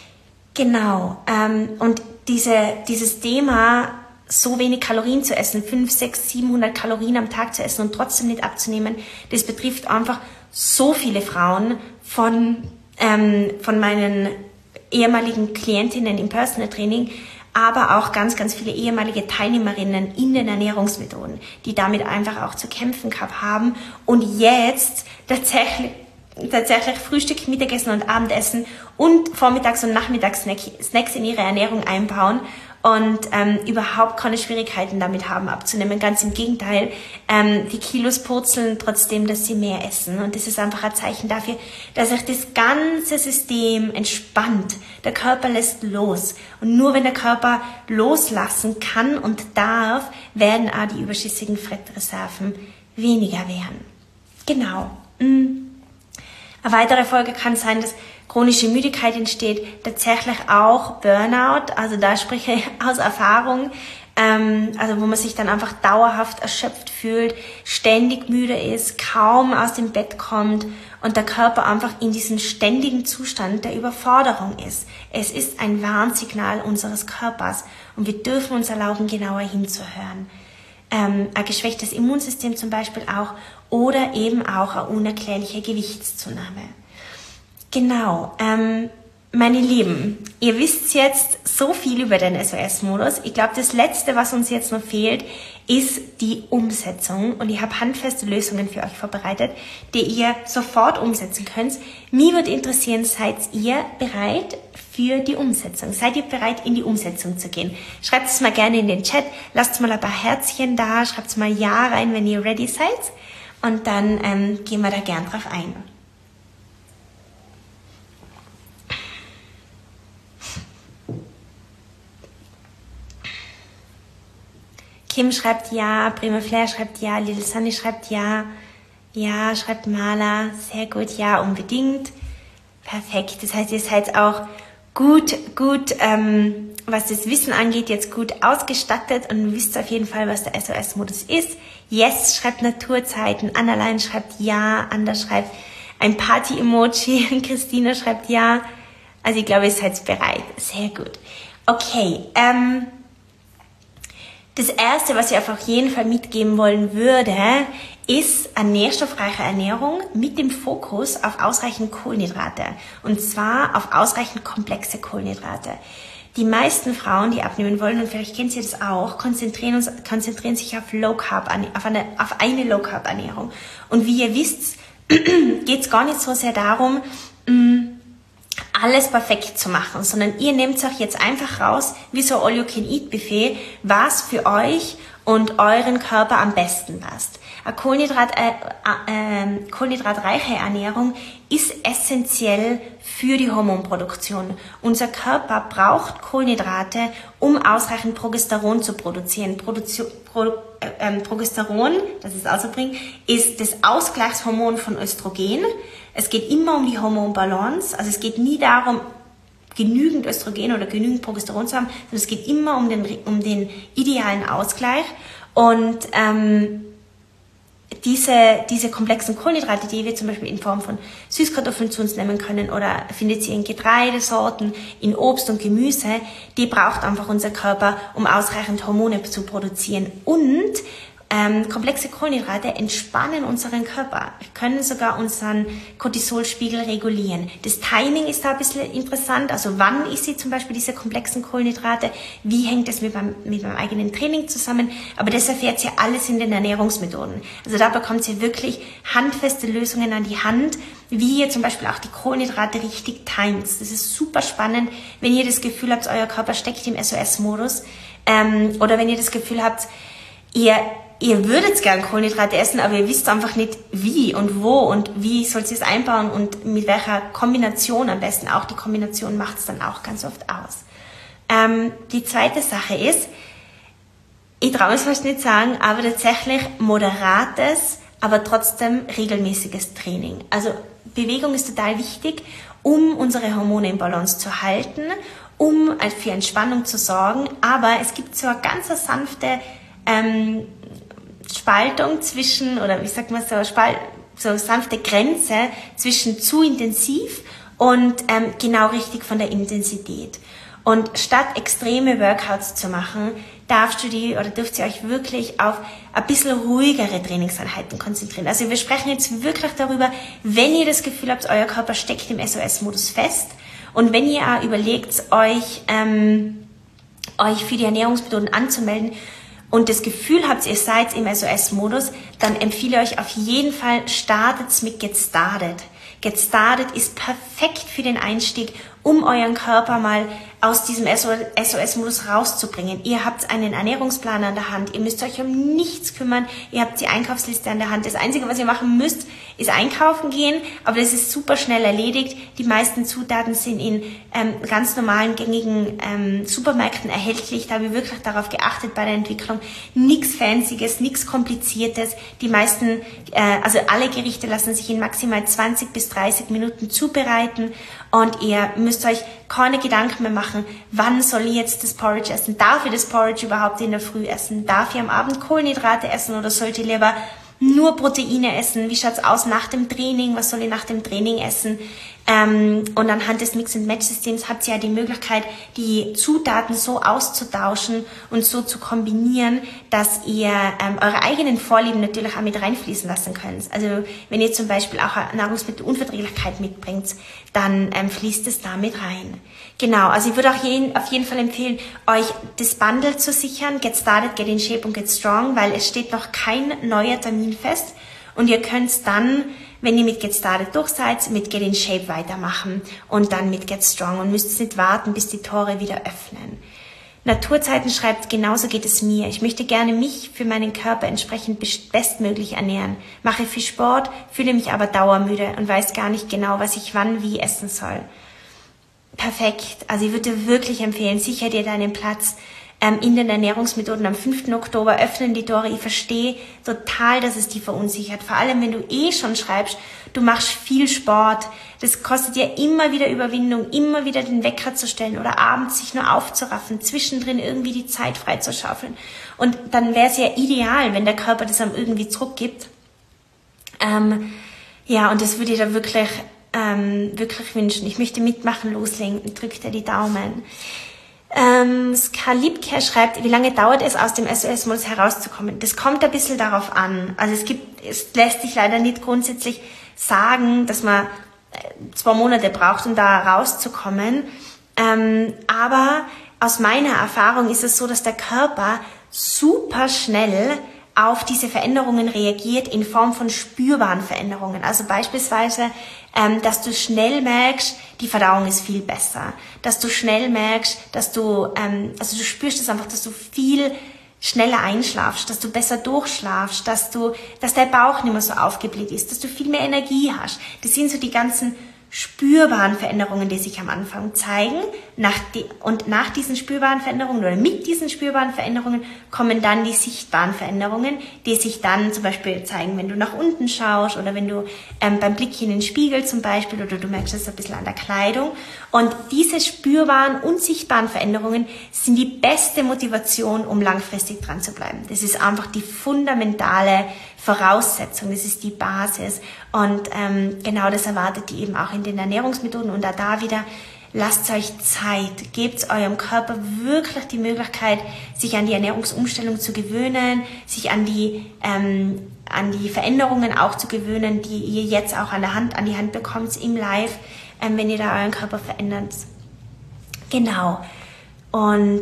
Genau, ähm, und diese, dieses Thema, so wenig Kalorien zu essen, fünfhundert, sechshundert, siebenhundert Kalorien am Tag zu essen und trotzdem nicht abzunehmen, das betrifft einfach so viele Frauen von, ähm, von meinen ehemaligen Klientinnen im Personal Training, aber auch ganz, ganz viele ehemalige Teilnehmerinnen in den Ernährungsmethoden, die damit einfach auch zu kämpfen gehabt haben und jetzt tatsächlich tatsächlich Frühstück, Mittagessen und Abendessen und Vormittags- und Nachmittags-Snacks in ihre Ernährung einbauen und ähm, überhaupt keine Schwierigkeiten damit haben abzunehmen. Ganz im Gegenteil, ähm, die Kilos purzeln trotzdem, dass sie mehr essen. Und das ist einfach ein Zeichen dafür, dass sich das ganze System entspannt. Der Körper lässt los. Und nur wenn der Körper loslassen kann und darf, werden auch die überschüssigen Fettreserven weniger werden. Genau. Mm. Eine weitere Folge kann sein, dass chronische Müdigkeit entsteht, tatsächlich auch Burnout, also da spreche ich aus Erfahrung, ähm, also wo man sich dann einfach dauerhaft erschöpft fühlt, ständig müde ist, kaum aus dem Bett kommt und der Körper einfach in diesem ständigen Zustand der Überforderung ist. Es ist ein Warnsignal unseres Körpers und wir dürfen uns erlauben, genauer hinzuhören. Ähm, ein geschwächtes Immunsystem zum Beispiel auch oder eben auch eine unerklärliche Gewichtszunahme. Genau, ähm, meine Lieben, ihr wisst jetzt so viel über den S O S-Modus. Ich glaube, das Letzte, was uns jetzt noch fehlt, ist die Umsetzung. Und ich habe handfeste Lösungen für euch vorbereitet, die ihr sofort umsetzen könnt. Mich würde interessieren, seid ihr bereit für die Umsetzung? Seid ihr bereit, in die Umsetzung zu gehen? Schreibt es mal gerne in den Chat, lasst mal ein paar Herzchen da, schreibt mal Ja rein, wenn ihr ready seid. Und dann ähm, gehen wir da gern drauf ein. Kim schreibt ja, Prima Flair schreibt ja, Little Sunny schreibt ja, ja, schreibt Maler, sehr gut, ja, unbedingt. Perfekt, das heißt, ihr seid auch gut, gut, ähm, was das Wissen angeht, jetzt gut ausgestattet und wisst auf jeden Fall, was der S O S-Modus ist. Yes schreibt Naturzeiten, Annalein schreibt ja, Anders schreibt ein Party-Emoji, Christina schreibt ja. Also ich glaube, ihr seid bereit, sehr gut. Okay, ähm, das Erste, was ich auf jeden Fall mitgeben wollen würde, ist eine nährstoffreiche Ernährung mit dem Fokus auf ausreichend Kohlenhydrate. Und zwar auf ausreichend komplexe Kohlenhydrate. Die meisten Frauen, die abnehmen wollen, und vielleicht kennt ihr das auch, konzentrieren, uns, konzentrieren sich auf Low Carb, auf eine, auf eine Low Carb Ernährung. Und wie ihr wisst, geht es gar nicht so sehr darum, alles perfekt zu machen, sondern ihr nehmt euch jetzt einfach raus, wie so ein All-You-Can-Eat-Buffet, was für euch und euren Körper am besten passt. Eine Kohlenhydrat, äh, äh, kohlenhydratreiche Ernährung ist essentiell für die Hormonproduktion. Unser Körper braucht Kohlenhydrate, um ausreichend Progesteron zu produzieren. Produzi Pro, äh, äh, Progesteron, das ist auszubringen, ist das Ausgleichshormon von Östrogen. Es geht immer um die Hormonbalance, also es geht nie darum, genügend Östrogen oder genügend Progesteron zu haben, sondern es geht immer um den, um den idealen Ausgleich. Und ähm, diese, diese komplexen Kohlenhydrate, die wir zum Beispiel in Form von Süßkartoffeln zu uns nehmen können oder findet ihr in Getreidesorten, in Obst und Gemüse, die braucht einfach unser Körper, um ausreichend Hormone zu produzieren. Und Ähm, komplexe Kohlenhydrate entspannen unseren Körper, können sogar unseren Cortisolspiegel regulieren. Das Timing ist da ein bisschen interessant, also wann isst ihr zum Beispiel diese komplexen Kohlenhydrate, wie hängt das mit meinem, mit meinem eigenen Training zusammen, aber das erfährt ihr alles in den Ernährungsmethoden. Also da bekommt ihr wirklich handfeste Lösungen an die Hand, wie ihr zum Beispiel auch die Kohlenhydrate richtig timet. Das ist super spannend, wenn ihr das Gefühl habt, euer Körper steckt im S O S-Modus ähm, oder wenn ihr das Gefühl habt, ihr Ihr würdet gern Kohlenhydrate essen, aber ihr wisst einfach nicht wie und wo und wie sollt ihr es einbauen und mit welcher Kombination am besten. Auch die Kombination macht es dann auch ganz oft aus. Ähm, die zweite Sache ist, ich traue es fast nicht sagen, aber tatsächlich moderates, aber trotzdem regelmäßiges Training. Also Bewegung ist total wichtig, um unsere Hormone in Balance zu halten, um für Entspannung zu sorgen, aber es gibt so eine ganz sanfte ähm, Spaltung zwischen, oder wie sagt man so, Spalt, so sanfte Grenze zwischen zu intensiv und ähm, genau richtig von der Intensität. Und statt extreme Workouts zu machen, darfst du die oder dürft ihr euch wirklich auf ein bisschen ruhigere Trainingseinheiten konzentrieren. Also wir sprechen jetzt wirklich darüber, wenn ihr das Gefühl habt, euer Körper steckt im S O S-Modus fest und wenn ihr auch überlegt, euch, ähm, euch für die Ernährungsmethoden anzumelden, und das Gefühl habt, ihr seid im S O S-Modus, dann empfehle ich euch auf jeden Fall, startet mit Get Started. Get Started ist perfekt für den Einstieg, um euren Körper mal aus diesem S O S-Modus rauszubringen. Ihr habt einen Ernährungsplan an der Hand, ihr müsst euch um nichts kümmern, ihr habt die Einkaufsliste an der Hand. Das Einzige, was ihr machen müsst, ist einkaufen gehen, aber das ist super schnell erledigt. Die meisten Zutaten sind in ähm, ganz normalen, gängigen ähm, Supermärkten erhältlich. Da habe ich wirklich darauf geachtet bei der Entwicklung. Nichts Fancyes, nichts Kompliziertes. Die meisten, äh, also alle Gerichte lassen sich in maximal zwanzig bis dreißig Minuten zubereiten und ihr müsst euch keine Gedanken mehr machen, wann soll ich jetzt das Porridge essen? Darf ich das Porridge überhaupt in der Früh essen? Darf ich am Abend Kohlenhydrate essen oder sollte ich lieber nur Proteine essen? Wie schaut's aus nach dem Training? Was soll ich nach dem Training essen? Ähm, und anhand des Mix-and-Match-Systems habt ihr ja die Möglichkeit, die Zutaten so auszutauschen und so zu kombinieren, dass ihr ähm, eure eigenen Vorlieben natürlich auch mit reinfließen lassen könnt. Also wenn ihr zum Beispiel auch eine Nahrungsmittelunverträglichkeit mitbringt, dann ähm, fließt es damit rein. Genau, also ich würde auch jeden, auf jeden Fall empfehlen, euch das Bundle zu sichern, Get Started, Get in Shape und Get Strong, weil es steht noch kein neuer Termin fest und ihr könnt dann, wenn ihr mit Get Started durch seid, mit Get in Shape weitermachen und dann mit Get Strong und müsst nicht warten, bis die Tore wieder öffnen. Naturzeiten schreibt, genauso geht es mir. Ich möchte gerne mich für meinen Körper entsprechend bestmöglich ernähren, mache viel Sport, fühle mich aber dauermüde und weiß gar nicht genau, was ich wann wie essen soll. Perfekt. Also ich würde dir wirklich empfehlen, sicher dir deinen Platz ähm, in den Ernährungsmethoden. Am fünften Oktober öffnen die Tore. Ich verstehe total, dass es dich verunsichert. Vor allem, wenn du eh schon schreibst, du machst viel Sport. Das kostet dir immer wieder Überwindung, immer wieder den Wecker zu stellen oder abends sich nur aufzuraffen, zwischendrin irgendwie die Zeit freizuschaufeln. Und dann wäre es ja ideal, wenn der Körper das einem irgendwie zurückgibt. Ähm, ja, und das würde ich da wirklich... Ähm, wirklich wünschen. Ich möchte mitmachen, loslegen. Drückt dir die Daumen. Ähm, Skalipke schreibt, wie lange dauert es, aus dem S O S-Modus herauszukommen? Das kommt ein bisschen darauf an. Also es gibt, es lässt sich leider nicht grundsätzlich sagen, dass man zwei Monate braucht, um da rauszukommen. Ähm, aber aus meiner Erfahrung ist es so, dass der Körper super schnell auf diese Veränderungen reagiert in Form von spürbaren Veränderungen. Also beispielsweise, ähm, dass du schnell merkst, die Verdauung ist viel besser. Dass du schnell merkst, dass du, ähm, also du spürst es einfach, dass du viel schneller einschlafst, dass du besser durchschlafst, dass du, dass der Bauch nicht mehr so aufgebläht ist, dass du viel mehr Energie hast. Das sind so die ganzen spürbaren Veränderungen, die sich am Anfang zeigen. Nach die, und nach diesen spürbaren Veränderungen oder mit diesen spürbaren Veränderungen kommen dann die sichtbaren Veränderungen, die sich dann zum Beispiel zeigen, wenn du nach unten schaust oder wenn du ähm, beim Blick in den Spiegel zum Beispiel oder du merkst es ein bisschen an der Kleidung. Und diese spürbaren, unsichtbaren Veränderungen sind die beste Motivation, um langfristig dran zu bleiben. Das ist einfach die fundamentale Voraussetzung, das ist die Basis und ähm, genau das erwartet ihr eben auch in den Ernährungsmethoden und da, da wieder, lasst euch Zeit, gebt eurem Körper wirklich die Möglichkeit, sich an die Ernährungsumstellung zu gewöhnen, sich an die, ähm, an die Veränderungen auch zu gewöhnen, die ihr jetzt auch an der Hand, an die Hand bekommt im Live, ähm, wenn ihr da euren Körper verändert. Genau. Und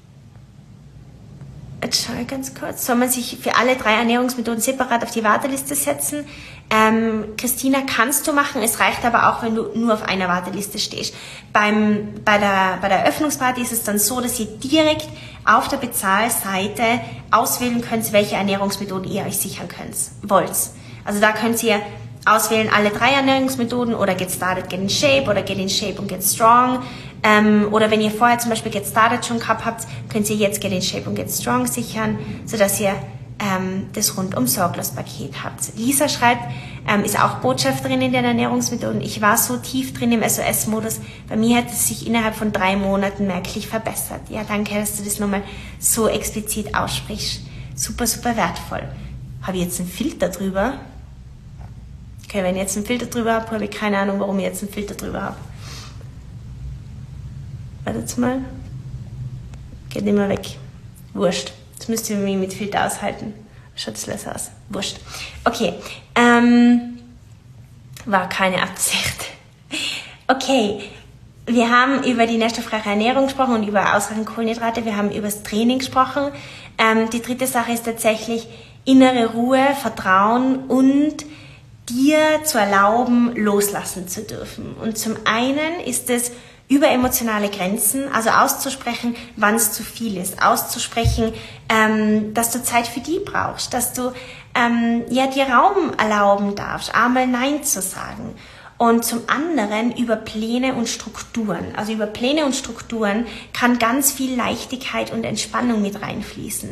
jetzt schaue ich ganz kurz. Soll man sich für alle drei Ernährungsmethoden separat auf die Warteliste setzen? Ähm, Christina, kannst du machen. Es reicht aber auch, wenn du nur auf einer Warteliste stehst. Beim, bei der, bei der Eröffnungsparty ist es dann so, dass ihr direkt auf der Bezahlseite auswählen könnt, welche Ernährungsmethoden ihr euch sichern könnt, wollt. Also da könnt ihr auswählen alle drei Ernährungsmethoden oder Get Started, Get in Shape oder Get in Shape und Get Strong. Ähm, oder wenn ihr vorher zum Beispiel Get Started schon gehabt habt, könnt ihr jetzt Get in Shape und Get Strong sichern, sodass ihr ähm, das rundum sorglos Paket habt. Lisa schreibt, ähm, ist auch Botschafterin in den Ernährungsmethoden. Ich war so tief drin im S O S-Modus. Bei mir hat es sich innerhalb von drei Monaten merklich verbessert. Ja, danke, dass du das nochmal so explizit aussprichst. Super, super wertvoll. Habe ich jetzt einen Filter drüber? Okay, wenn ich jetzt einen Filter drüber habe, habe ich keine Ahnung, warum ich jetzt einen Filter drüber habe. Wartet mal. Geht nicht mehr weg. Wurscht. Jetzt müsst ihr mich mit Filter aushalten. Schaut das besser aus. Wurscht. Okay. Ähm, war keine Absicht. Okay. Wir haben über die nährstoffreiche Ernährung gesprochen und über ausreichend Kohlenhydrate. Wir haben über das Training gesprochen. Ähm, die dritte Sache ist tatsächlich innere Ruhe, Vertrauen und dir zu erlauben, loslassen zu dürfen. Und zum einen ist es über emotionale Grenzen, also auszusprechen, wann es zu viel ist, auszusprechen, ähm, dass du Zeit für die brauchst, dass du ähm, ja dir Raum erlauben darfst, einmal Nein zu sagen. Und zum anderen über Pläne und Strukturen. Also über Pläne und Strukturen kann ganz viel Leichtigkeit und Entspannung mit reinfließen.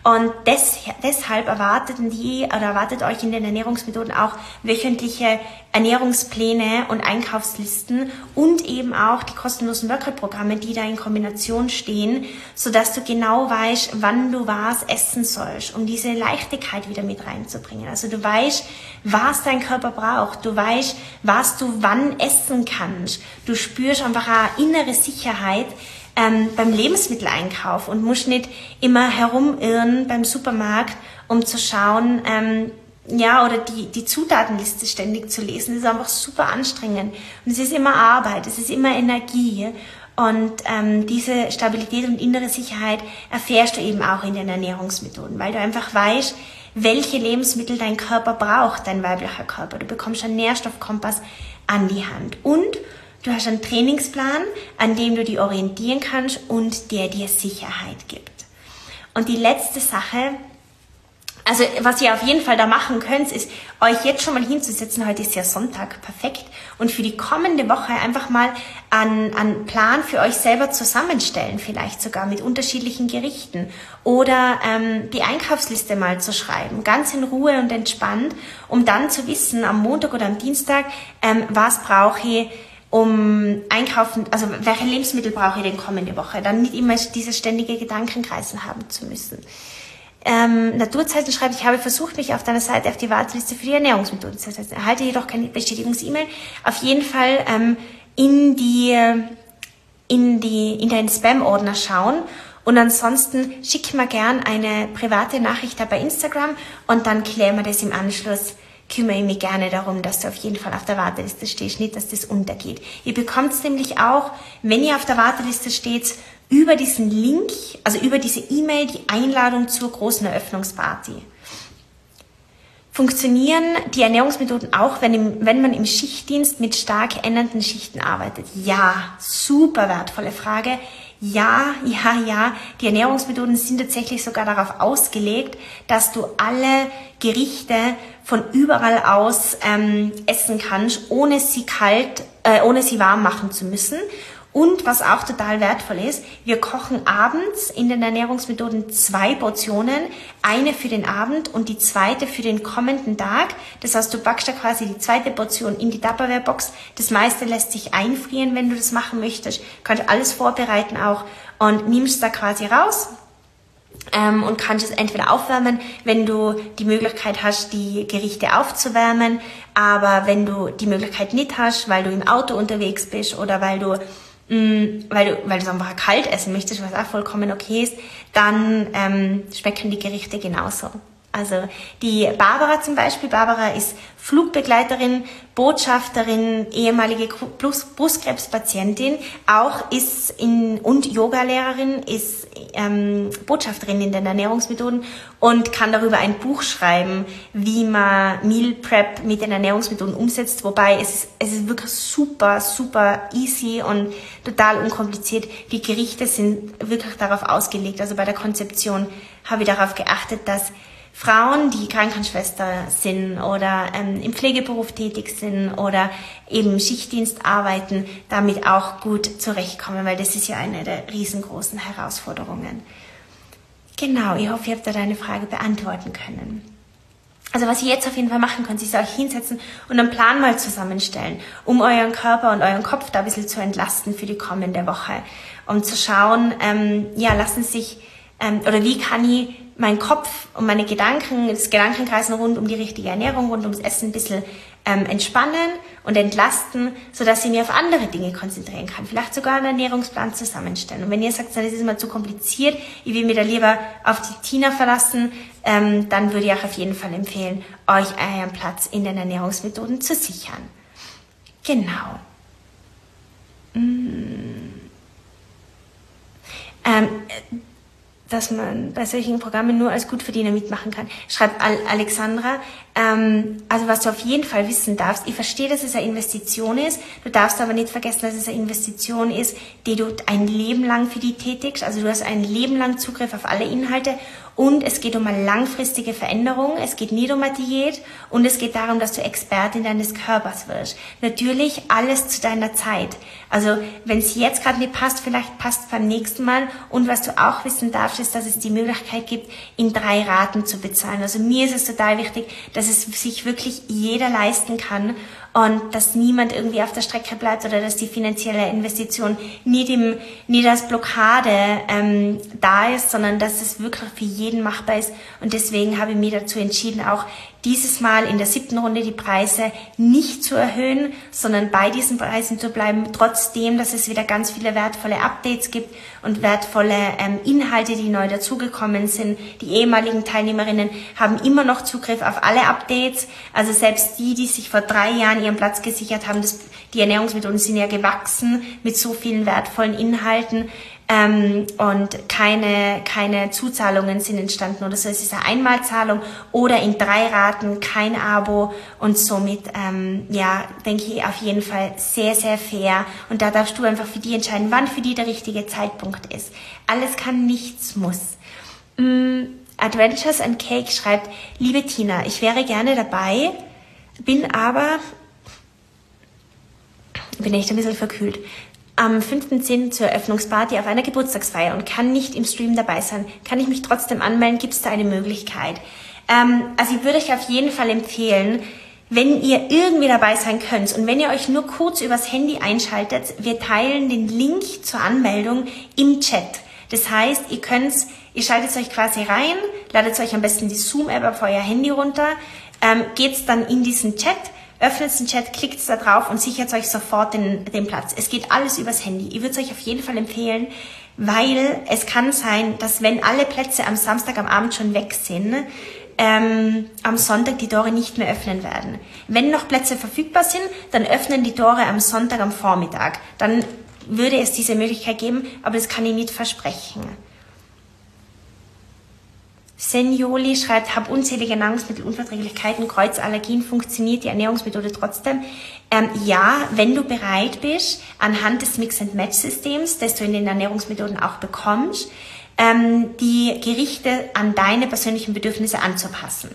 Und des, deshalb erwarteten die oder erwartet euch in den Ernährungsmethoden auch wöchentliche Ernährungspläne und Einkaufslisten und eben auch die kostenlosen Workout-Programme, die da in Kombination stehen, sodass du genau weißt, wann du was essen sollst, um diese Leichtigkeit wieder mit reinzubringen. Also du weißt, was dein Körper braucht, du weißt, was du wann essen kannst. Du spürst einfach eine innere Sicherheit ähm, beim Lebensmitteleinkauf und musst nicht immer herumirren beim Supermarkt, um zu schauen, ähm, ja, oder die, die Zutatenliste ständig zu lesen. Das ist einfach super anstrengend. Und es ist immer Arbeit, es ist immer Energie. Und ähm, diese Stabilität und innere Sicherheit erfährst du eben auch in den Ernährungsmethoden, weil du einfach weißt, welche Lebensmittel dein Körper braucht, dein weiblicher Körper. Du bekommst einen Nährstoffkompass an die Hand. Und du hast einen Trainingsplan, an dem du dich orientieren kannst und der dir Sicherheit gibt. Und die letzte Sache, also was ihr auf jeden Fall da machen könnt, ist, euch jetzt schon mal hinzusetzen. Heute ist ja Sonntag, perfekt. Und für die kommende Woche einfach mal einen, einen Plan für euch selber zusammenstellen, vielleicht sogar mit unterschiedlichen Gerichten. Oder ähm, die Einkaufsliste mal zu schreiben, ganz in Ruhe und entspannt, um dann zu wissen, am Montag oder am Dienstag, ähm, was brauche ich, um einkaufen, also welche Lebensmittel brauche ich denn kommende Woche. Dann nicht immer diese ständige Gedankenkreisen haben zu müssen. Ähm, Naturzeiten schreibt, ich habe versucht, mich auf deiner Seite auf die Warteliste für die Ernährungsmethoden zu setzen. Erhalte jedoch keine Bestätigungs-E-Mail. Auf jeden Fall ähm, in die in die in deinen Spam-Ordner schauen und ansonsten schick mir gern eine private Nachricht da bei Instagram und dann klären wir das im Anschluss. Kümmere ich mich gerne darum, dass du auf jeden Fall auf der Warteliste stehst, nicht, dass das untergeht. Ihr bekommt es nämlich auch, wenn ihr auf der Warteliste steht, über diesen Link, also über diese E-Mail, die Einladung zur großen Eröffnungsparty. Funktionieren die Ernährungsmethoden auch, wenn, im, wenn man im Schichtdienst mit stark ändernden Schichten arbeitet? Ja, super wertvolle Frage. Ja, ja, ja, die Ernährungsmethoden sind tatsächlich sogar darauf ausgelegt, dass du alle Gerichte von überall aus ähm, essen kannst, ohne sie kalt, äh, ohne sie warm machen zu müssen. Und was auch total wertvoll ist, wir kochen abends in den Ernährungsmethoden zwei Portionen, eine für den Abend und die zweite für den kommenden Tag. Das heißt, du packst da quasi die zweite Portion in die Tupperware-Box. Das meiste lässt sich einfrieren, wenn du das machen möchtest. Du kannst alles vorbereiten auch und nimmst da quasi raus. Ähm, und kannst es entweder aufwärmen, wenn du die Möglichkeit hast, die Gerichte aufzuwärmen, aber wenn du die Möglichkeit nicht hast, weil du im Auto unterwegs bist oder weil du mh, weil du weil du es einfach kalt essen möchtest, was auch vollkommen okay ist, dann ähm, schmecken die Gerichte genauso. Also die Barbara zum Beispiel, Barbara ist Flugbegleiterin, Botschafterin, ehemalige Brustkrebspatientin, auch ist in, und Yogalehrerin, ist ähm, Botschafterin in den Ernährungsmethoden und kann darüber ein Buch schreiben, wie man Meal Prep mit den Ernährungsmethoden umsetzt, wobei es ist, es ist wirklich super, super easy und total unkompliziert. Die Gerichte sind wirklich darauf ausgelegt, also bei der Konzeption habe ich darauf geachtet, dass Frauen, die Krankenschwester sind oder ähm, im Pflegeberuf tätig sind oder eben im Schichtdienst arbeiten, damit auch gut zurechtkommen, weil das ist ja eine der riesengroßen Herausforderungen. Genau, ich hoffe, ihr habt da deine Frage beantworten können. Also was ihr jetzt auf jeden Fall machen könnt, ist euch hinsetzen und einen Plan mal zusammenstellen, um euren Körper und euren Kopf da ein bisschen zu entlasten für die kommende Woche, um zu schauen, ähm, ja, lassen sich, ähm, oder wie kann ich meinen Kopf und meine Gedanken, das Gedankenkreisen rund um die richtige Ernährung, rund ums Essen ein bisschen ähm, entspannen und entlasten, sodass ich mich auf andere Dinge konzentrieren kann. Vielleicht sogar einen Ernährungsplan zusammenstellen. Und wenn ihr sagt, das ist immer zu kompliziert, ich will mir da lieber auf die Tina verlassen, ähm, dann würde ich euch auf jeden Fall empfehlen, euch euren Platz in den Ernährungsmethoden zu sichern. Genau. Mm. Ähm, dass man bei solchen Programmen nur als Gutverdiener mitmachen kann. Schreibt Alexandra, ähm, also was du auf jeden Fall wissen darfst, ich verstehe, dass es eine Investition ist, du darfst aber nicht vergessen, dass es eine Investition ist, die du ein Leben lang für dich tätigst, also du hast ein Leben lang Zugriff auf alle Inhalte und es geht um eine langfristige Veränderung, es geht nicht um eine Diät und es geht darum, dass du Expertin deines Körpers wirst. Natürlich alles zu deiner Zeit. Also wenn es jetzt gerade nicht passt, vielleicht passt es beim nächsten Mal. Und was du auch wissen darfst, ist, dass es die Möglichkeit gibt, in drei Raten zu bezahlen. Also mir ist es total wichtig, dass es sich wirklich jeder leisten kann und dass niemand irgendwie auf der Strecke bleibt oder dass die finanzielle Investition nicht, im, nicht als Blockade ähm, da ist, sondern dass es wirklich für jeden machbar ist. Und deswegen habe ich mich dazu entschieden, auch dieses Mal in der siebten Runde die Preise nicht zu erhöhen, sondern bei diesen Preisen zu bleiben, trotzdem, dass es wieder ganz viele wertvolle Updates gibt und wertvolle ähm, Inhalte, die neu dazugekommen sind. Die ehemaligen Teilnehmerinnen haben immer noch Zugriff auf alle Updates, also selbst die, die sich vor drei Jahren ihren Platz gesichert haben, das, die Ernährungsmethoden sind ja gewachsen mit so vielen wertvollen Inhalten. Ähm, und keine, keine Zuzahlungen sind entstanden oder so. Es ist eine Einmalzahlung oder in drei Raten, kein Abo und somit, ähm, ja, denke ich auf jeden Fall sehr, sehr fair und da darfst du einfach für die entscheiden, wann für die der richtige Zeitpunkt ist. Alles kann, nichts muss. Mm, Adventures and Cake schreibt, liebe Tina, ich wäre gerne dabei, bin aber, bin echt ein bisschen verkühlt, am fünften zehnten zur Eröffnungsparty auf einer Geburtstagsfeier und kann nicht im Stream dabei sein. Kann ich mich trotzdem anmelden? Gibt es da eine Möglichkeit? Ähm, also ich würde euch auf jeden Fall empfehlen, wenn ihr irgendwie dabei sein könnt und wenn ihr euch nur kurz übers Handy einschaltet, wir teilen den Link zur Anmeldung im Chat. Das heißt, ihr könnt, ihr schaltet euch quasi rein, ladet euch am besten die Zoom-App auf euer Handy runter, ähm, geht dann in diesen Chat, öffnet den Chat, klickt da drauf und sichert euch sofort den, den Platz. Es geht alles übers Handy. Ich würde es euch auf jeden Fall empfehlen, weil es kann sein, dass wenn alle Plätze am Samstag am Abend schon weg sind, ähm, am Sonntag die Tore nicht mehr öffnen werden. Wenn noch Plätze verfügbar sind, dann öffnen die Tore am Sonntag am Vormittag. Dann würde es diese Möglichkeit geben, aber das kann ich nicht versprechen. Senjoli schreibt, habe unzählige Nahrungsmittelunverträglichkeiten, Kreuzallergien, funktioniert die Ernährungsmethode trotzdem? Ähm, ja, wenn du bereit bist, anhand des Mix-and-Match-Systems, das du in den Ernährungsmethoden auch bekommst, ähm, die Gerichte an deine persönlichen Bedürfnisse anzupassen.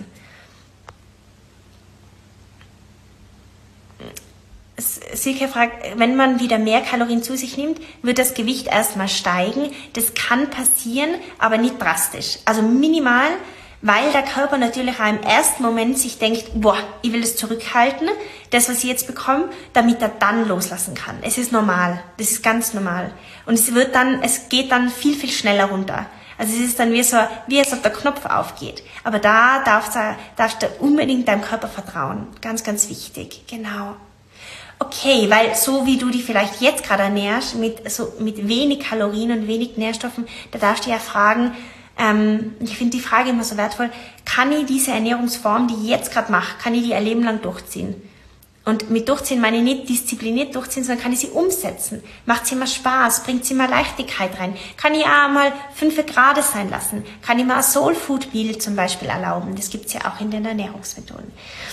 Silke fragt, wenn man wieder mehr Kalorien zu sich nimmt, wird das Gewicht erstmal steigen. Das kann passieren, aber nicht drastisch. Also minimal, weil der Körper natürlich auch im ersten Moment sich denkt, boah, ich will das zurückhalten, das, was ich jetzt bekomme, damit er dann loslassen kann. Es ist normal. Das ist ganz normal. Und es wird dann, es geht dann viel, viel schneller runter. Also es ist dann wie so, wie als ob der Knopf aufgeht. Aber da darfst du, darfst du unbedingt deinem Körper vertrauen. Ganz, ganz wichtig. Genau. Okay, weil so wie du dich vielleicht jetzt gerade ernährst, mit, so, mit wenig Kalorien und wenig Nährstoffen, da darfst du ja fragen, ähm, ich finde die Frage immer so wertvoll, kann ich diese Ernährungsform, die ich jetzt gerade mache, kann ich die ein Leben lang durchziehen? Und mit durchziehen meine ich nicht diszipliniert durchziehen, sondern kann ich sie umsetzen? Macht sie immer Spaß? Bringt sie mal Leichtigkeit rein? Kann ich auch mal fünf Grad sein lassen? Kann ich mal ein Soul Food Meal zum Beispiel erlauben? Das gibt's ja auch in den Ernährungsmethoden.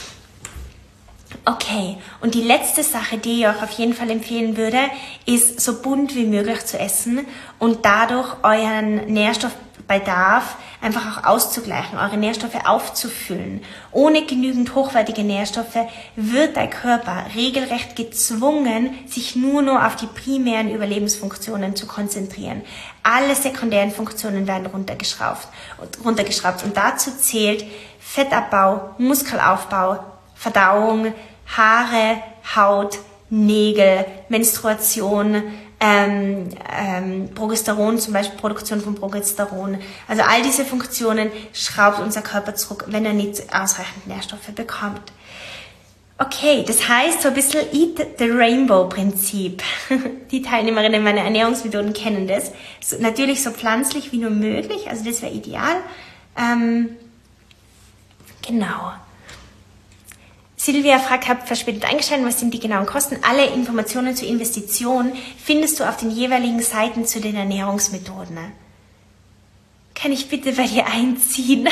Okay, und die letzte Sache, die ich euch auf jeden Fall empfehlen würde, ist so bunt wie möglich zu essen und dadurch euren Nährstoffbedarf einfach auch auszugleichen, eure Nährstoffe aufzufüllen. Ohne genügend hochwertige Nährstoffe wird dein Körper regelrecht gezwungen, sich nur noch auf die primären Überlebensfunktionen zu konzentrieren. Alle sekundären Funktionen werden runtergeschraubt, runtergeschraubt und dazu zählt Fettabbau, Muskelaufbau, Verdauung, Haare, Haut, Nägel, Menstruation, ähm, ähm, Progesteron, zum Beispiel Produktion von Progesteron. Also all diese Funktionen schraubt unser Körper zurück, wenn er nicht ausreichend Nährstoffe bekommt. Okay, das heißt so ein bisschen Eat the Rainbow Prinzip. Die Teilnehmerinnen meiner Ernährungsmethoden kennen das. So, natürlich so pflanzlich wie nur möglich, also das wäre ideal. Ähm, genau. Silvia fragt, habt verspätet eingeschaltet, was sind die genauen Kosten? Alle Informationen zur Investition findest du auf den jeweiligen Seiten zu den Ernährungsmethoden. Kann ich bitte bei dir einziehen?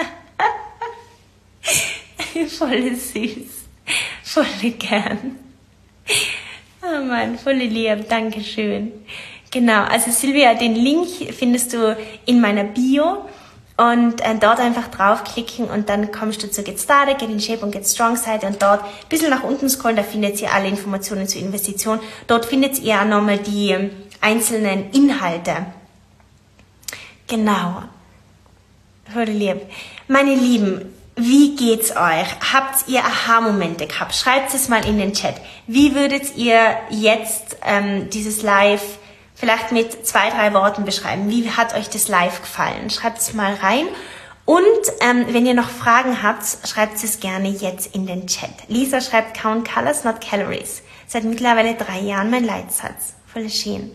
Voll süß. Voll gern. Oh Mann, voll lieb. Dankeschön. Genau, also Silvia, den Link findest du in meiner Bio. Und äh, dort einfach draufklicken und dann kommst du zu Get Started, Get in Shape und Get Strong Seite und dort ein bisschen nach unten scrollen, da findet ihr alle Informationen zur Investition. Dort findet ihr auch nochmal die äh, einzelnen Inhalte. Genau. Voll lieb. Meine Lieben, wie geht's euch? Habt ihr Aha-Momente gehabt? Schreibt es mal in den Chat. Wie würdet ihr jetzt ähm, dieses Live vielleicht mit zwei, drei Worten beschreiben? Wie hat euch das Live gefallen? Schreibt es mal rein. Und ähm, wenn ihr noch Fragen habt, schreibt es gerne jetzt in den Chat. Lisa schreibt, Count Colors, not Calories. Seit mittlerweile drei Jahren mein Leitsatz. Voll schön.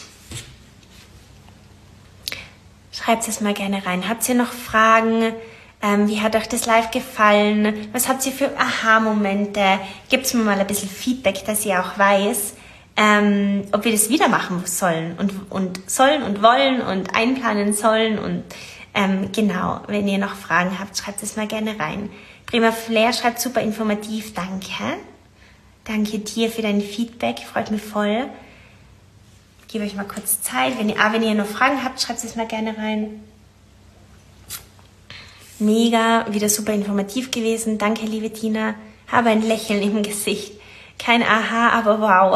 Schreibt es mal gerne rein. Habt ihr noch Fragen? Ähm, wie hat euch das Live gefallen? Was habt ihr für Aha-Momente? Gebt mir mal ein bisschen Feedback, dass ihr auch weiß, ähm, ob wir das wieder machen sollen und, und sollen und wollen und einplanen sollen. Und ähm, genau, wenn ihr noch Fragen habt, schreibt es mal gerne rein. Prima Flair schreibt, super informativ. Danke. Danke dir für dein Feedback. Freut mich voll. Ich gebe euch mal kurz Zeit. Wenn ihr, ah, wenn ihr noch Fragen habt, schreibt es mal gerne rein. Mega, wieder super informativ gewesen. Danke, liebe Tina. Habe ein Lächeln im Gesicht. Kein Aha, aber wow.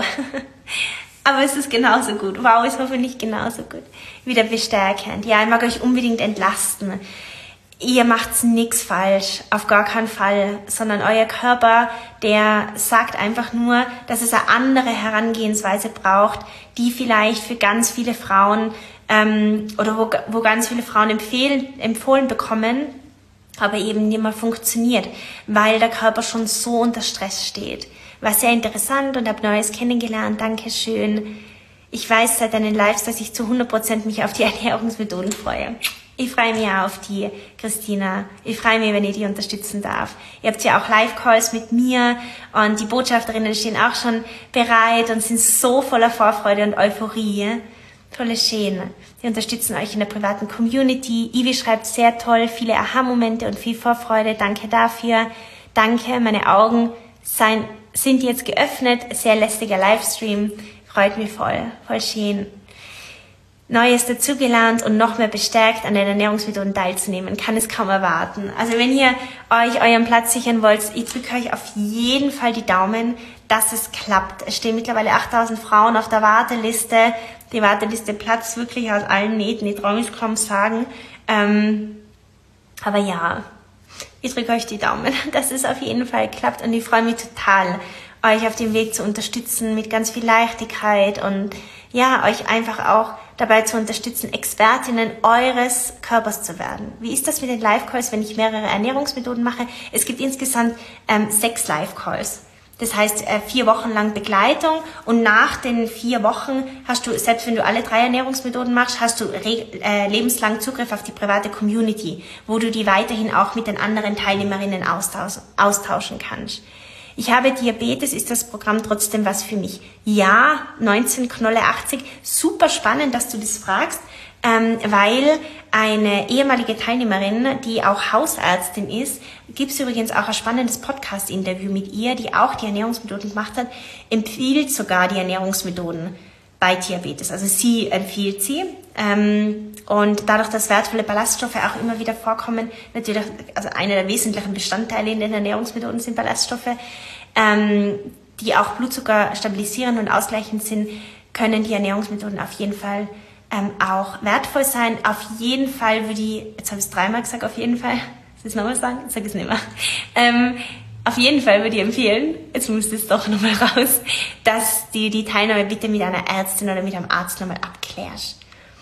Aber es ist genauso gut. Wow ist hoffentlich genauso gut. Wieder bestärkend. Ja, ich mag euch unbedingt entlasten. Ihr macht's nichts falsch, auf gar keinen Fall, sondern euer Körper, der sagt einfach nur, dass es eine andere Herangehensweise braucht, die vielleicht für ganz viele Frauen ähm, oder wo, wo ganz viele Frauen empfehlen, empfohlen bekommen, aber eben nicht mehr funktioniert, weil der Körper schon so unter Stress steht. War sehr interessant und habe Neues kennengelernt. Dankeschön. Ich weiß seit deinen Lives, dass ich zu hundert Prozent mich auf die Ernährungsmethoden freue. Ich freue mich auch auf die, Christina. Ich freue mich, wenn ich die unterstützen darf. Ihr habt ja auch Live-Calls mit mir und die Botschafterinnen stehen auch schon bereit und sind so voller Vorfreude und Euphorie. Tolle schön. Die unterstützen euch in der privaten Community. Ivi schreibt sehr toll, viele Aha-Momente und viel Vorfreude. Danke dafür. Danke, meine Augen sein, sind jetzt geöffnet. Sehr lästiger Livestream. Freut mich voll. Voll schön. Neues dazugelernt und noch mehr bestärkt, an den Ernährungsmethoden teilzunehmen. Kann es kaum erwarten. Also wenn ihr euch euren Platz sichern wollt, ich drücke euch auf jeden Fall die Daumen, dass es klappt. Es stehen mittlerweile achttausend Frauen auf der Warteliste. Die Warteliste platzt wirklich aus allen Nähten. Ich traue mich kaum sagen. Ähm, aber ja, ich drücke euch die Daumen, dass es auf jeden Fall klappt. Und ich freue mich total, euch auf dem Weg zu unterstützen mit ganz viel Leichtigkeit und ja, euch einfach auch dabei zu unterstützen, Expertinnen eures Körpers zu werden. Wie ist das mit den Live-Calls, wenn ich mehrere Ernährungsmethoden mache? Es gibt insgesamt ähm, sechs Live-Calls. Das heißt, äh, vier Wochen lang Begleitung und nach den vier Wochen hast du, selbst wenn du alle drei Ernährungsmethoden machst, hast du re- äh, lebenslang Zugriff auf die private Community, wo du die weiterhin auch mit den anderen Teilnehmerinnen austauschen, austauschen kannst. Ich habe Diabetes, ist das Programm trotzdem was für mich? Ja, neunzehn Knolle achtzig, super spannend, dass du das fragst, ähm, weil eine ehemalige Teilnehmerin, die auch Hausärztin ist, gibt es übrigens auch ein spannendes Podcast-Interview mit ihr, die auch die Ernährungsmethoden gemacht hat, empfiehlt sogar die Ernährungsmethoden bei Diabetes. Also sie empfiehlt sie. Ähm, und dadurch, dass wertvolle Ballaststoffe auch immer wieder vorkommen, natürlich, also einer der wesentlichen Bestandteile in den Ernährungsmethoden sind Ballaststoffe, ähm, die auch Blutzucker stabilisierend und ausgleichend sind, können die Ernährungsmethoden auf jeden Fall ähm, auch wertvoll sein. Auf jeden Fall würde ich, jetzt habe ich es dreimal gesagt, auf jeden Fall, soll ich es nochmal sagen? Ich sage es nicht mehr. Ähm, Auf jeden Fall würde ich empfehlen, jetzt muss das doch nochmal raus, dass du die Teilnahme bitte mit einer Ärztin oder mit einem Arzt nochmal abklärst.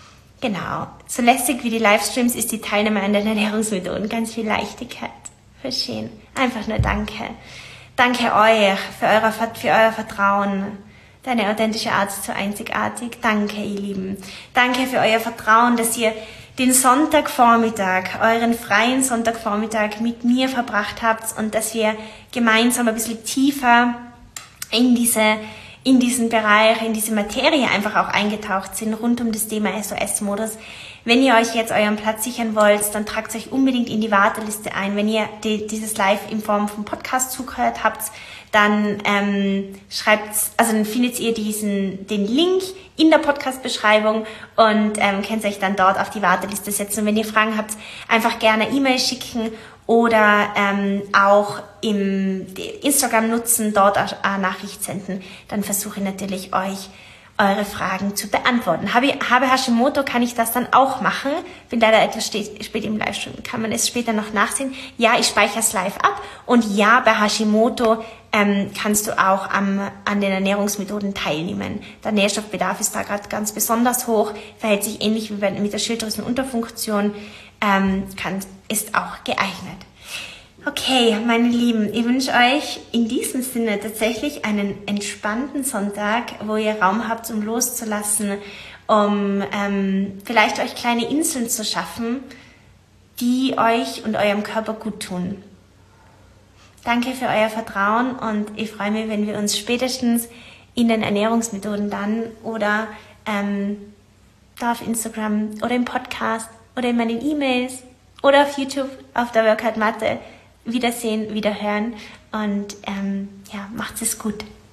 Genau. So lästig wie die Livestreams ist die Teilnahme an den Ernährungsmethoden. Ganz viel Leichtigkeit. Voll schön. Einfach nur danke. Danke euch für, eure, für euer Vertrauen. Deine authentische Art ist so einzigartig. Danke, ihr Lieben. Danke für euer Vertrauen, dass ihr den Sonntagvormittag, euren freien Sonntagvormittag mit mir verbracht habt und dass wir gemeinsam ein bisschen tiefer in diese, in diesen Bereich, in diese Materie einfach auch eingetaucht sind, rund um das Thema S O S-Modus. Wenn ihr euch jetzt euren Platz sichern wollt, dann tragt euch unbedingt in die Warteliste ein. Wenn ihr die, dieses Live in Form von Podcast zugehört habt, dann ähm, schreibt's, also dann findet ihr diesen den Link in der Podcast-Beschreibung und ähm, könnt euch dann dort auf die Warteliste setzen. Und wenn ihr Fragen habt, einfach gerne E-Mail schicken oder ähm, auch im Instagram nutzen, dort eine Nachricht senden. Dann versuche ich natürlich euch eure Fragen zu beantworten. Habe, habe Hashimoto, kann ich das dann auch machen? Bin leider etwas spät im Livestream. Kann man es später noch nachsehen? Ja, ich speichere es live ab. Und ja, bei Hashimoto ähm, kannst du auch am, an den Ernährungsmethoden teilnehmen. Der Nährstoffbedarf ist da gerade ganz besonders hoch, verhält sich ähnlich wie bei, mit der Schilddrüsenunterfunktion, ähm, kann, ist auch geeignet. Okay, meine Lieben, ich wünsche euch in diesem Sinne tatsächlich einen entspannten Sonntag, wo ihr Raum habt, um loszulassen, um ähm, vielleicht euch kleine Inseln zu schaffen, die euch und eurem Körper gut tun. Danke für euer Vertrauen und ich freue mich, wenn wir uns spätestens in den Ernährungsmethoden dann oder ähm, da auf Instagram oder im Podcast oder in meinen E-Mails oder auf YouTube auf der Workout Matte wiedersehen, wiederhören und ähm, ja, macht's es gut.